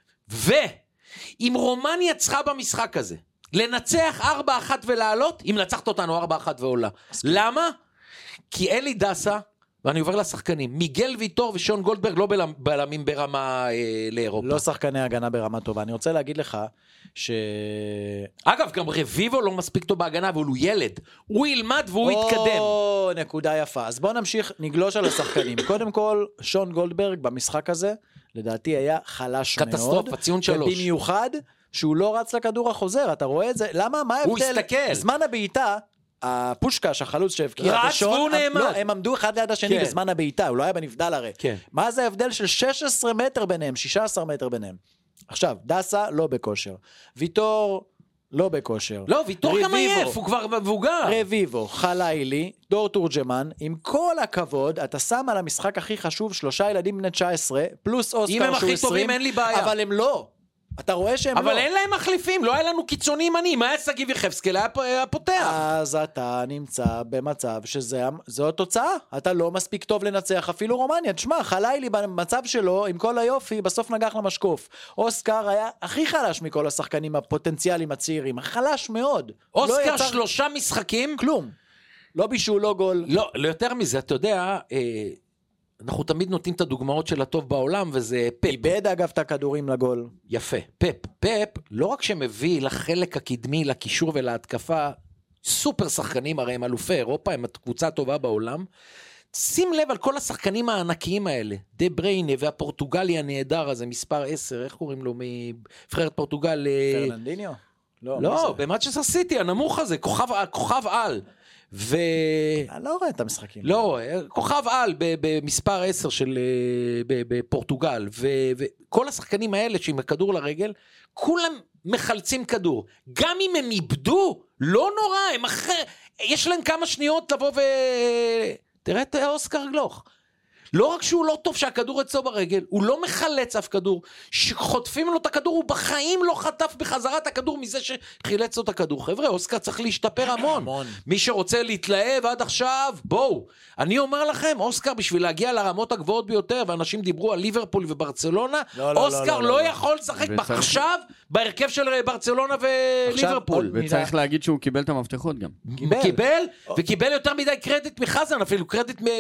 ואם רומניה צריכה במשחק הזה, לנצח ארבע אחת ולעלות, אם נצחת אותנו ארבע אחת ועולה. למה? כי אלי דסה, ואני עובר לשחקנים, מיגל ויטור ושון גולדברג לא בלמים ברמה אה, לאירופה. לא שחקני הגנה ברמה טובה. אני רוצה להגיד לך ש... אגב, גם רביבו לא מספיק טוב בהגנה, אבל הוא ילד. הוא ילמד והוא או, יתקדם. או, נקודה יפה. אז בואו נמשיך, נגלוש על השחקנים. קודם כל, שון גולדברג במשחק הזה, לדעתי היה חלש מאוד. קטסטרופה, ציון שלוש. ובמיוחד, שהוא לא רץ לכדור החוזר. אתה רואה את זה? למה? מה ההבדל? הוא הסתכל. זמן הבעיטה, הפושקש, החלוץ שהבקיע, רץ והוא נעמד. לא, הם עמדו אחד ליד השני כן. בזמן הבעיטה, הוא לא היה בנבדל הרי. כן. מה זה ההבדל של שש עשרה מטר ביניהם, שישה עשר מטר ביניהם? עכשיו, דסה לא בכושר, ויטור לא בכושר. לא, ויטור גם עייף, הוא כבר מבוגר. רביבו, חלילי, דור תורג'מן, עם כל הכבוד, אתה שם על המשחק הכי חשוב, שלושה ילדים בני תשע עשרה, פלוס אוסקר שהוא עשרים. אם הם הכי טובים, אין לי בעיה. אבל הם לא. אתה רואה שהם אבל לא. אבל אין להם מחליפים, לא היה לנו קיצונים עני, מה היה סגיב יחבסקל, היה פותח. אז אתה נמצא במצב שזו התוצאה, אתה לא מספיק טוב לנצח אפילו רומניה, תשמע, חלילי במצב שלו, עם כל היופי, בסוף נגח למשקוף. אוסקר היה הכי חלש מכל השחקנים הפוטנציאליים הצעירים, חלש מאוד. אוסקר לא יצר... שלושה משחקים? כלום. לא בישול, לא גול. לא, לא יותר מזה, אתה יודע... אה... אנחנו תמיד נותנים את הדוגמאות של הטוב בעולם, וזה פפ. איבד אגב את הכדורים לגול. יפה, פפ. פפ, לא רק שמביא לחלק הקדמי, לקישור ולהתקפה, סופר שחקנים, הרי הם אלופי אירופה, הם הקבוצה הטובה בעולם. שים לב על כל השחקנים הענקיים האלה, דה בריינה והפורטוגלי הנהדר הזה, מספר עשר, איך קוראים לו, מבחרת פורטוגל? פרננדיניו? לא, לא במאנצ'סטר סיטי, הנמוך הזה, כוכב, כוכב על. ו... אני לא רואה את המשחקים. לא, כוכב על במספר עשר של בפורטוגל, וכל השחקנים האלה שעם הכדור לרגל, כולם מחלצים כדור. גם אם הם איבדו, לא נורא, הם אחרי, יש להם כמה שניות לבוא ו... תראה את אוסקר גלוך. לא רק שהוא לא טוב שהכדור אצלו ברגל, הוא לא מחלץ אף כדור, שחוטפים לו את הכדור, הוא בחיים לא חטף בחזרת הכדור מזה שחילץ לו את הכדור. חבר'ה, אוסקר צריך להשתפר המון. המון. מי שרוצה להתלהב עד עכשיו, בואו. אני אומר לכם, אוסקר בשביל להגיע לרמות הגבוהות ביותר, ואנשים דיברו על ליברפול וברצלונה, לא, לא, אוסקר לא, לא, לא, לא יכול לשחק וצריך... עכשיו בהרכב של ברצלונה וליברפול. וצריך להגיד שהוא קיבל את המפתחות גם. קיבל, קיבל וקיבל יותר מדי קרדיט מחזן, אפילו קרדיט מ...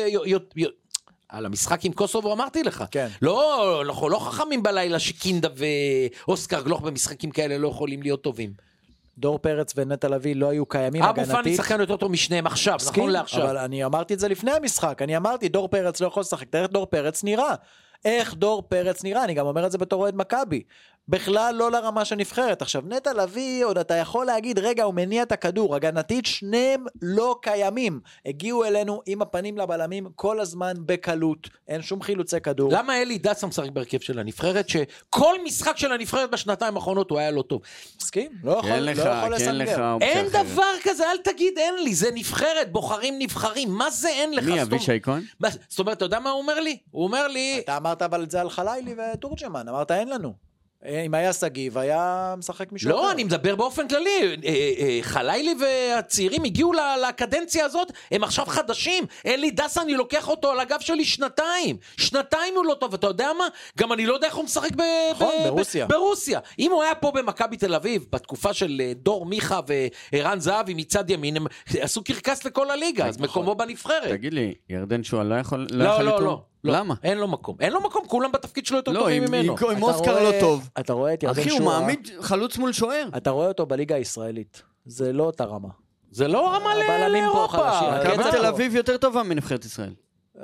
על המשחק עם קוסובו אמרתי לך. כן. לא, אנחנו לא חכמים בלילה שקינדה ואוסקר גלוך במשחקים כאלה לא יכולים להיות טובים. דור פרץ ונטע לביא לא היו קיימים הגנתית. אבו פאני שחקן יותר טוב משניהם עכשיו, נכון לעכשיו. אבל אני אמרתי את זה לפני המשחק, אני אמרתי דור פרץ לא יכול לשחק, תראה איך דור פרץ נראה. איך דור פרץ נראה, אני גם אומר את זה בתור אוהד מכבי. בכלל לא לרמה שנבחרת. עכשיו נטע לביא, עוד אתה יכול להגיד, רגע, הוא מניע את הכדור, הגנתית, שניהם לא קיימים. הגיעו אלינו עם הפנים לבלמים כל הזמן בקלות, אין שום חילוצי כדור. למה אלי דסה משחק בהרכב של הנבחרת, שכל משחק של הנבחרת בשנתיים האחרונות הוא היה לא טוב? מסכים? לא יכול, לא יכול לסנגר. אין דבר כזה, אל תגיד אין לי, זה נבחרת, בוחרים נבחרים, מה זה אין לך? מי, אבישי כהן? זאת אומרת, אתה יודע מה הוא אומר לי? הוא אומר לי... אתה אמרת אבל את זה על חלילי וטורג'מן, אמרת אין לנו. אם היה סגיב, היה משחק מישהו לא, אחר. אני מדבר באופן כללי. חלילי והצעירים הגיעו לקדנציה הזאת, הם עכשיו חדשים. אלי דסה, אני לוקח אותו על הגב שלי שנתיים. שנתיים הוא לא טוב, אתה יודע מה? גם אני לא יודע איך הוא משחק ברוסיה. ברוסיה. אם הוא היה פה במכבי תל אביב, בתקופה של דור מיכה וערן זהבי מצד ימין, הם עשו קרקס לכל הליגה, אז מקומו בנבחרת. תגיד לי, ירדן שועה לא יכול... לא, לא, לא. למה? אין לו מקום. אין לו מקום, כולם בתפקיד שלו יותר טובים ממנו. לא, עם אוסקר לא טוב. אתה רואה את ירדן שואה. אחי, הוא מעמיד חלוץ מול שוער. אתה רואה אותו בליגה הישראלית. זה לא אותה רמה. זה לא רמה לאירופה. מכבי תל אביב יותר טובה מנבחרת ישראל.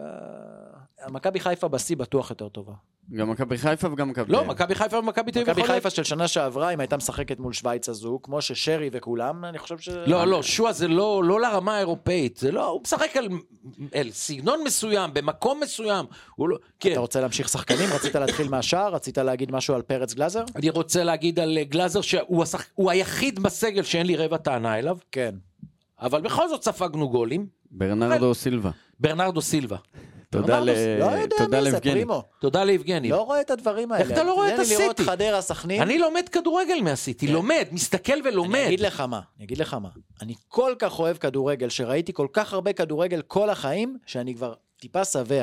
מכבי חיפה בסי בטוח יותר טובה. גם מכבי חיפה וגם מכבי... לא, מכבי חיפה ומכבי תל אביב. מכבי חיפה של שנה שעברה, אם הייתה משחקת מול שוויץ הזו, כמו ששרי וכולם, אני חושב ש... לא, לא, שואה זה לא, לא לרמה האירופאית, זה לא, הוא משחק על, על סגנון מסוים, במקום מסוים. הוא לא, כן. אתה רוצה להמשיך שחקנים? רצית להתחיל מהשאר? רצית להגיד משהו על פרץ גלאזר? אני רוצה להגיד על גלאזר שהוא השח... הוא היחיד בסגל שאין לי רבע טענה אליו. כן. אבל בכל זאת ספגנו גולים. ברנרדו סילבה. ברנרדו סילבה. תודה ליבגני. תודה ליבגני. לא רואה את הדברים האלה. איך אתה לא רואה את הסיטי? לראות חדרה, סכנין. אני לומד כדורגל מהסיטי, לומד, מסתכל ולומד. אני אגיד לך מה, אני אגיד לך מה. אני כל כך אוהב כדורגל, שראיתי כל כך הרבה כדורגל כל החיים, שאני כבר טיפה שבע.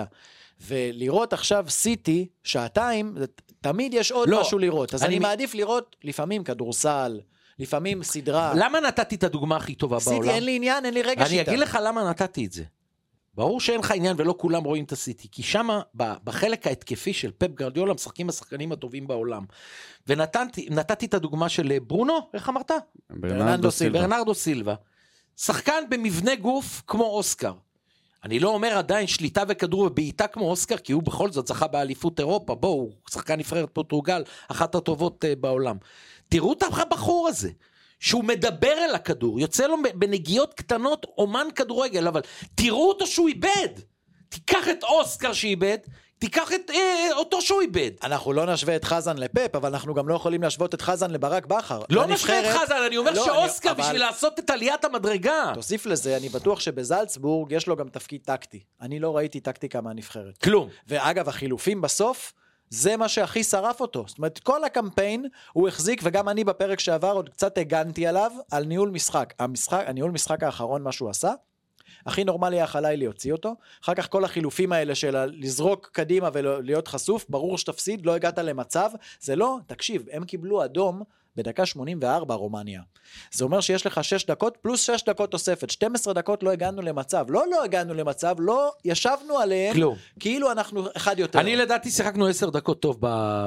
ולראות עכשיו סיטי, שעתיים, תמיד יש עוד משהו לראות. אז אני מעדיף לראות לפעמים כדורסל, לפעמים סדרה. למה נתתי את הדוגמה הכי טובה בעולם? סיטי אין לי עניין, אין לי רגע שיטה. אני אגיד לך למה נתתי את זה. ברור שאין לך עניין ולא כולם רואים את הסיטי, כי שמה בחלק ההתקפי של פפ גרדיולה משחקים השחקנים הטובים בעולם. ונתתי את הדוגמה של ברונו, איך אמרת? ברנרדו סילבה. ברנרדו סילבה. שחקן במבנה גוף כמו אוסקר. אני לא אומר עדיין שליטה וכדור ובעיטה כמו אוסקר, כי הוא בכל זאת זכה באליפות אירופה, בואו, הוא שחקן נבחרת פורטוגל, אחת הטובות בעולם. תראו את הבחור הזה. שהוא מדבר אל הכדור, יוצא לו בנגיעות קטנות אומן כדורגל, אבל תראו אותו שהוא איבד, תיקח את אוסקר שאיבד, תיקח את אה, אותו שהוא איבד. אנחנו לא נשווה את חזן לפפ, אבל אנחנו גם לא יכולים להשוות את חזן לברק בכר. לא נשווה את חזן, אני אומר לא, שאוסקר אני, בשביל אבל... לעשות את עליית המדרגה. תוסיף לזה, אני בטוח שבזלצבורג יש לו גם תפקיד טקטי. אני לא ראיתי טקטיקה מהנבחרת. כלום. ואגב, החילופים בסוף, זה מה שהכי שרף אותו. זאת אומרת, כל הקמפיין הוא החזיק, וגם אני בפרק שעבר עוד קצת הגנתי עליו, על ניהול משחק. המשחק, הניהול משחק האחרון, מה שהוא עשה, הכי נורמלי היה חלילי להוציא אותו. אחר כך כל החילופים האלה של לזרוק קדימה ולהיות חשוף, ברור שתפסיד, לא הגעת למצב. זה לא, תקשיב, הם קיבלו אדום בדקה שמונים וארבע רומניה. זה אומר שיש לך שש דקות פלוס שש דקות תוספת. שתים עשרה דקות לא הגענו למצב. לא לא הגענו למצב, לא ישבנו עליהם, כלום. כאילו אנחנו אחד יותר. אני לדעתי שיחקנו עשר דקות טוב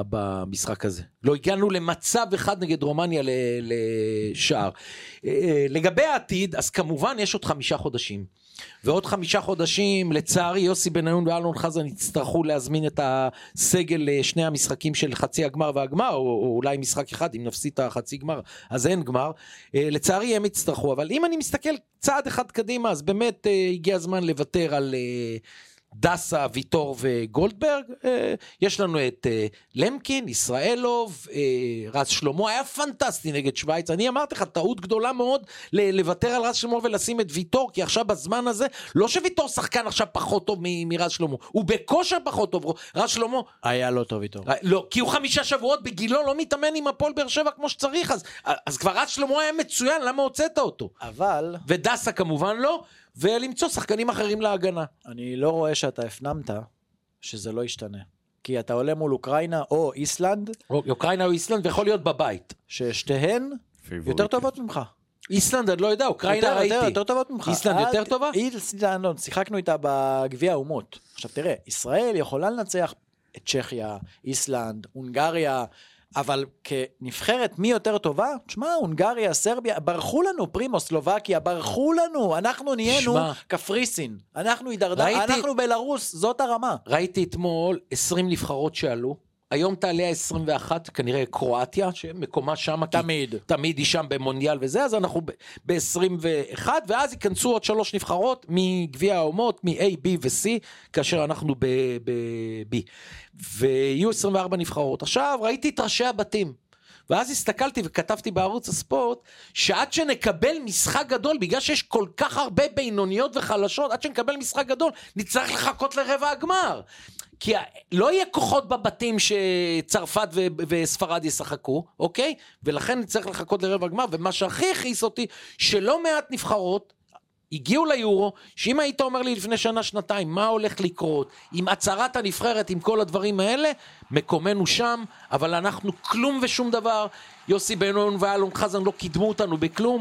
במשחק הזה. לא הגענו למצב אחד נגד רומניה לשער. לגבי העתיד, אז כמובן יש עוד חמישה חודשים. ועוד חמישה חודשים, לצערי, יוסי בניון ואלון חזן יצטרכו להזמין את הסגל לשני המשחקים של חצי הגמר והגמר, או, או אולי משחק אחד, אם נפסיד את החצי גמר, אז אין גמר. לצערי הם יצטרכו, אבל אם אני מסתכל צעד אחד קדימה, אז באמת הגיע הזמן לוותר על דסה, ויטור וגולדברג. יש לנו את למקין, ישראלוב, רז שלמה, היה פנטסטי נגד שוויץ. אני אמרתי לך, טעות גדולה מאוד לוותר על רז שלמה ולשים את ויטור, כי עכשיו בזמן הזה, לא שוויטור שחקן עכשיו פחות טוב מרז שלמה, הוא בכושר פחות טוב. רז שלמה היה לא טוב ויטור. לא, כי הוא חמישה שבועות בגילו לא מתאמן עם הפועל באר שבע כמו שצריך, אז, אז כבר רז שלמה היה מצוין, למה הוצאת אותו? אבל... ודסה כמובן לא, ולמצוא שחקנים אחרים להגנה. אני לא רואה שאתה הפנמת שזה לא ישתנה. כי אתה עולה מול אוקראינה או איסלנד. או אוקראינה או איסלנד, ויכול להיות בבית. ששתיהן יותר טובות ממך. איסלנד, אני לא יודע, אוקראינה ראיתי. יותר, יותר טובות ממך. איסלנד יותר טובה? איסלנד, לא, שיחקנו איתה בגביע האומות. עכשיו תראה, ישראל יכולה לנצח את צ'כיה, איסלנד, הונגריה, אבל כנבחרת מי יותר טובה? תשמע, הונגריה, סרביה, ברחו לנו, פרימו, סלובקיה, ברחו לנו, אנחנו נהיינו קפריסין, אנחנו הידרדר, ראיתי, אנחנו בלרוס, זאת הרמה. ראיתי אתמול עשרים נבחרות שעלו, היום תעלה עשרים ואחת, כנראה קרואטיה, שמקומה שם, תמיד, תמיד היא שם במונדיאל וזה, אז אנחנו ב-עשרים ואחת, ואז ייכנסו עוד שלוש נבחרות, מגביע האומות, מ-A, B ו-C, כאשר אנחנו ב-B. ויהיו עשרים וארבע נבחרות. עכשיו ראיתי את ראשי הבתים, ואז הסתכלתי וכתבתי בערוץ הספורט, שעד שנקבל משחק גדול, בגלל שיש כל כך הרבה בינוניות וחלשות, עד שנקבל משחק גדול, נצטרך לחכות לרבע הגמר. כי לא יהיה כוחות בבתים שצרפת ו- וספרד ישחקו, אוקיי? ולכן נצטרך לחכות לרבע הגמר, ומה שהכי הכעיס אותי, שלא מעט נבחרות, הגיעו ליורו, שאם היית אומר לי לפני שנה, שנתיים, מה הולך לקרות, עם הצהרת הנבחרת, עם כל הדברים האלה, מקומנו שם, אבל אנחנו כלום ושום דבר, יוסי בניון ואלון חזן לא קידמו אותנו בכלום,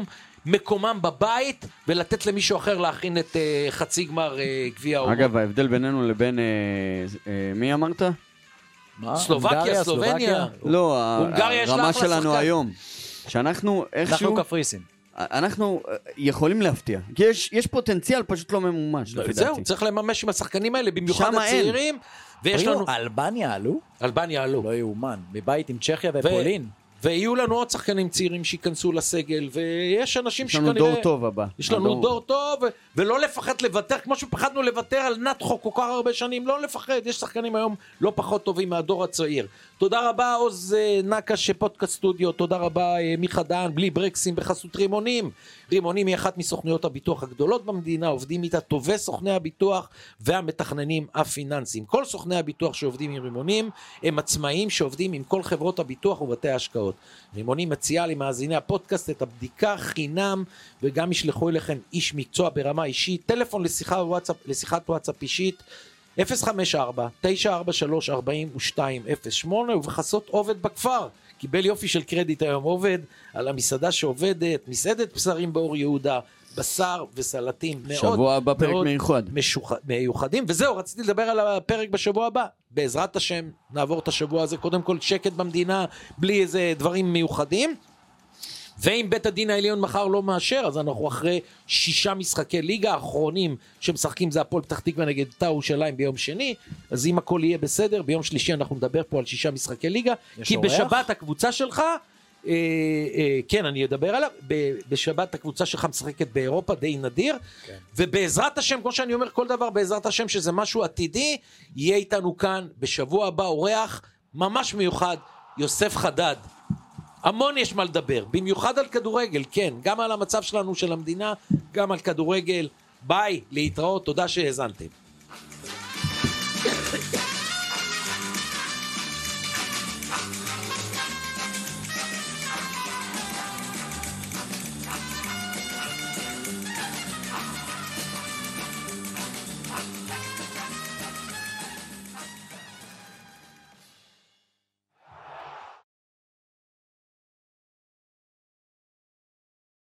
מקומם בבית, ולתת למישהו אחר להכין את uh, חצי גמר uh, גביע האומות. אגב, ההבדל בינינו לבין, uh, uh, מי אמרת? מה? סלובקיה, הונגריה, סלובניה. לא, הונגריה יש לה הרמה אחלה שלנו שחקן. היום, שאנחנו איכשהו, אנחנו קפריסין. אנחנו יכולים להפתיע, כי יש, יש פוטנציאל פשוט לא ממומש, לפי זהו, דעתי. צריך לממש עם השחקנים האלה, במיוחד שמה אין. הצעירים. ויש לנו... אלבניה עלו? אלבניה עלו. לא יאומן, מבית עם צ'כיה ופולין. ויהיו לנו עוד שחקנים צעירים שיכנסו לסגל, ויש אנשים שכנראה... יש לנו דור טוב הבא. יש לנו הדור... דור טוב, ולא לפחד לוותר, כמו שפחדנו לוותר על נתחו כל כך הרבה שנים, לא לפחד, יש שחקנים היום לא פחות טובים מהדור הצעיר. תודה רבה עוז נקש פודקאסט סטודיו, תודה רבה מיכה דהן, בלי ברקסים בחסות רימונים. רימונים היא אחת מסוכניות הביטוח הגדולות במדינה, עובדים איתה טובי סוכני הביטוח והמתכננים הפיננסיים. כל סוכני הביטוח שעובדים עם רימונים הם עצמאים שעובדים עם כל חברות הביטוח ובתי ההשקעות. רימונים מציעה למאזיני הפודקאסט את הבדיקה חינם, וגם ישלחו אליכם איש מקצוע ברמה אישית, טלפון לשיחה וואטסאפ, לשיחת וואטסאפ אישית, אפס חמש ארבע תשע ארבע שלוש ארבע שתיים אפס שמונה, ובחסות עובד בכפר, קיבל יופי של קרדיט היום עובד, על המסעדה שעובדת, מסעדת בשרים באור יהודה, בשר וסלטים מאוד, שבוע הבא פרק מאוד מיוחד. משוח... מיוחדים, וזהו, רציתי לדבר על הפרק בשבוע הבא, בעזרת השם נעבור את השבוע הזה, קודם כל שקט במדינה, בלי איזה דברים מיוחדים, ואם בית הדין העליון מחר לא מאשר, אז אנחנו אחרי שישה משחקי ליגה האחרונים שמשחקים, זה הפועל פתח תקווה נגד בית"ר ירושלים ביום שני, אז אם הכל יהיה בסדר, ביום שלישי אנחנו נדבר פה על שישה משחקי ליגה, כי אורח? בשבת הקבוצה שלך, אה, אה, כן אני אדבר עליו, ב- בשבת הקבוצה שלך משחקת באירופה, די נדיר, כן. ובעזרת השם, כמו שאני אומר כל דבר, בעזרת השם שזה משהו עתידי, יהיה איתנו כאן בשבוע הבא אורח ממש מיוחד, יוסף חדד. המון יש מה לדבר, במיוחד על כדורגל, כן, גם על המצב שלנו של המדינה, גם על כדורגל. ביי, להתראות, תודה שהאזנתם.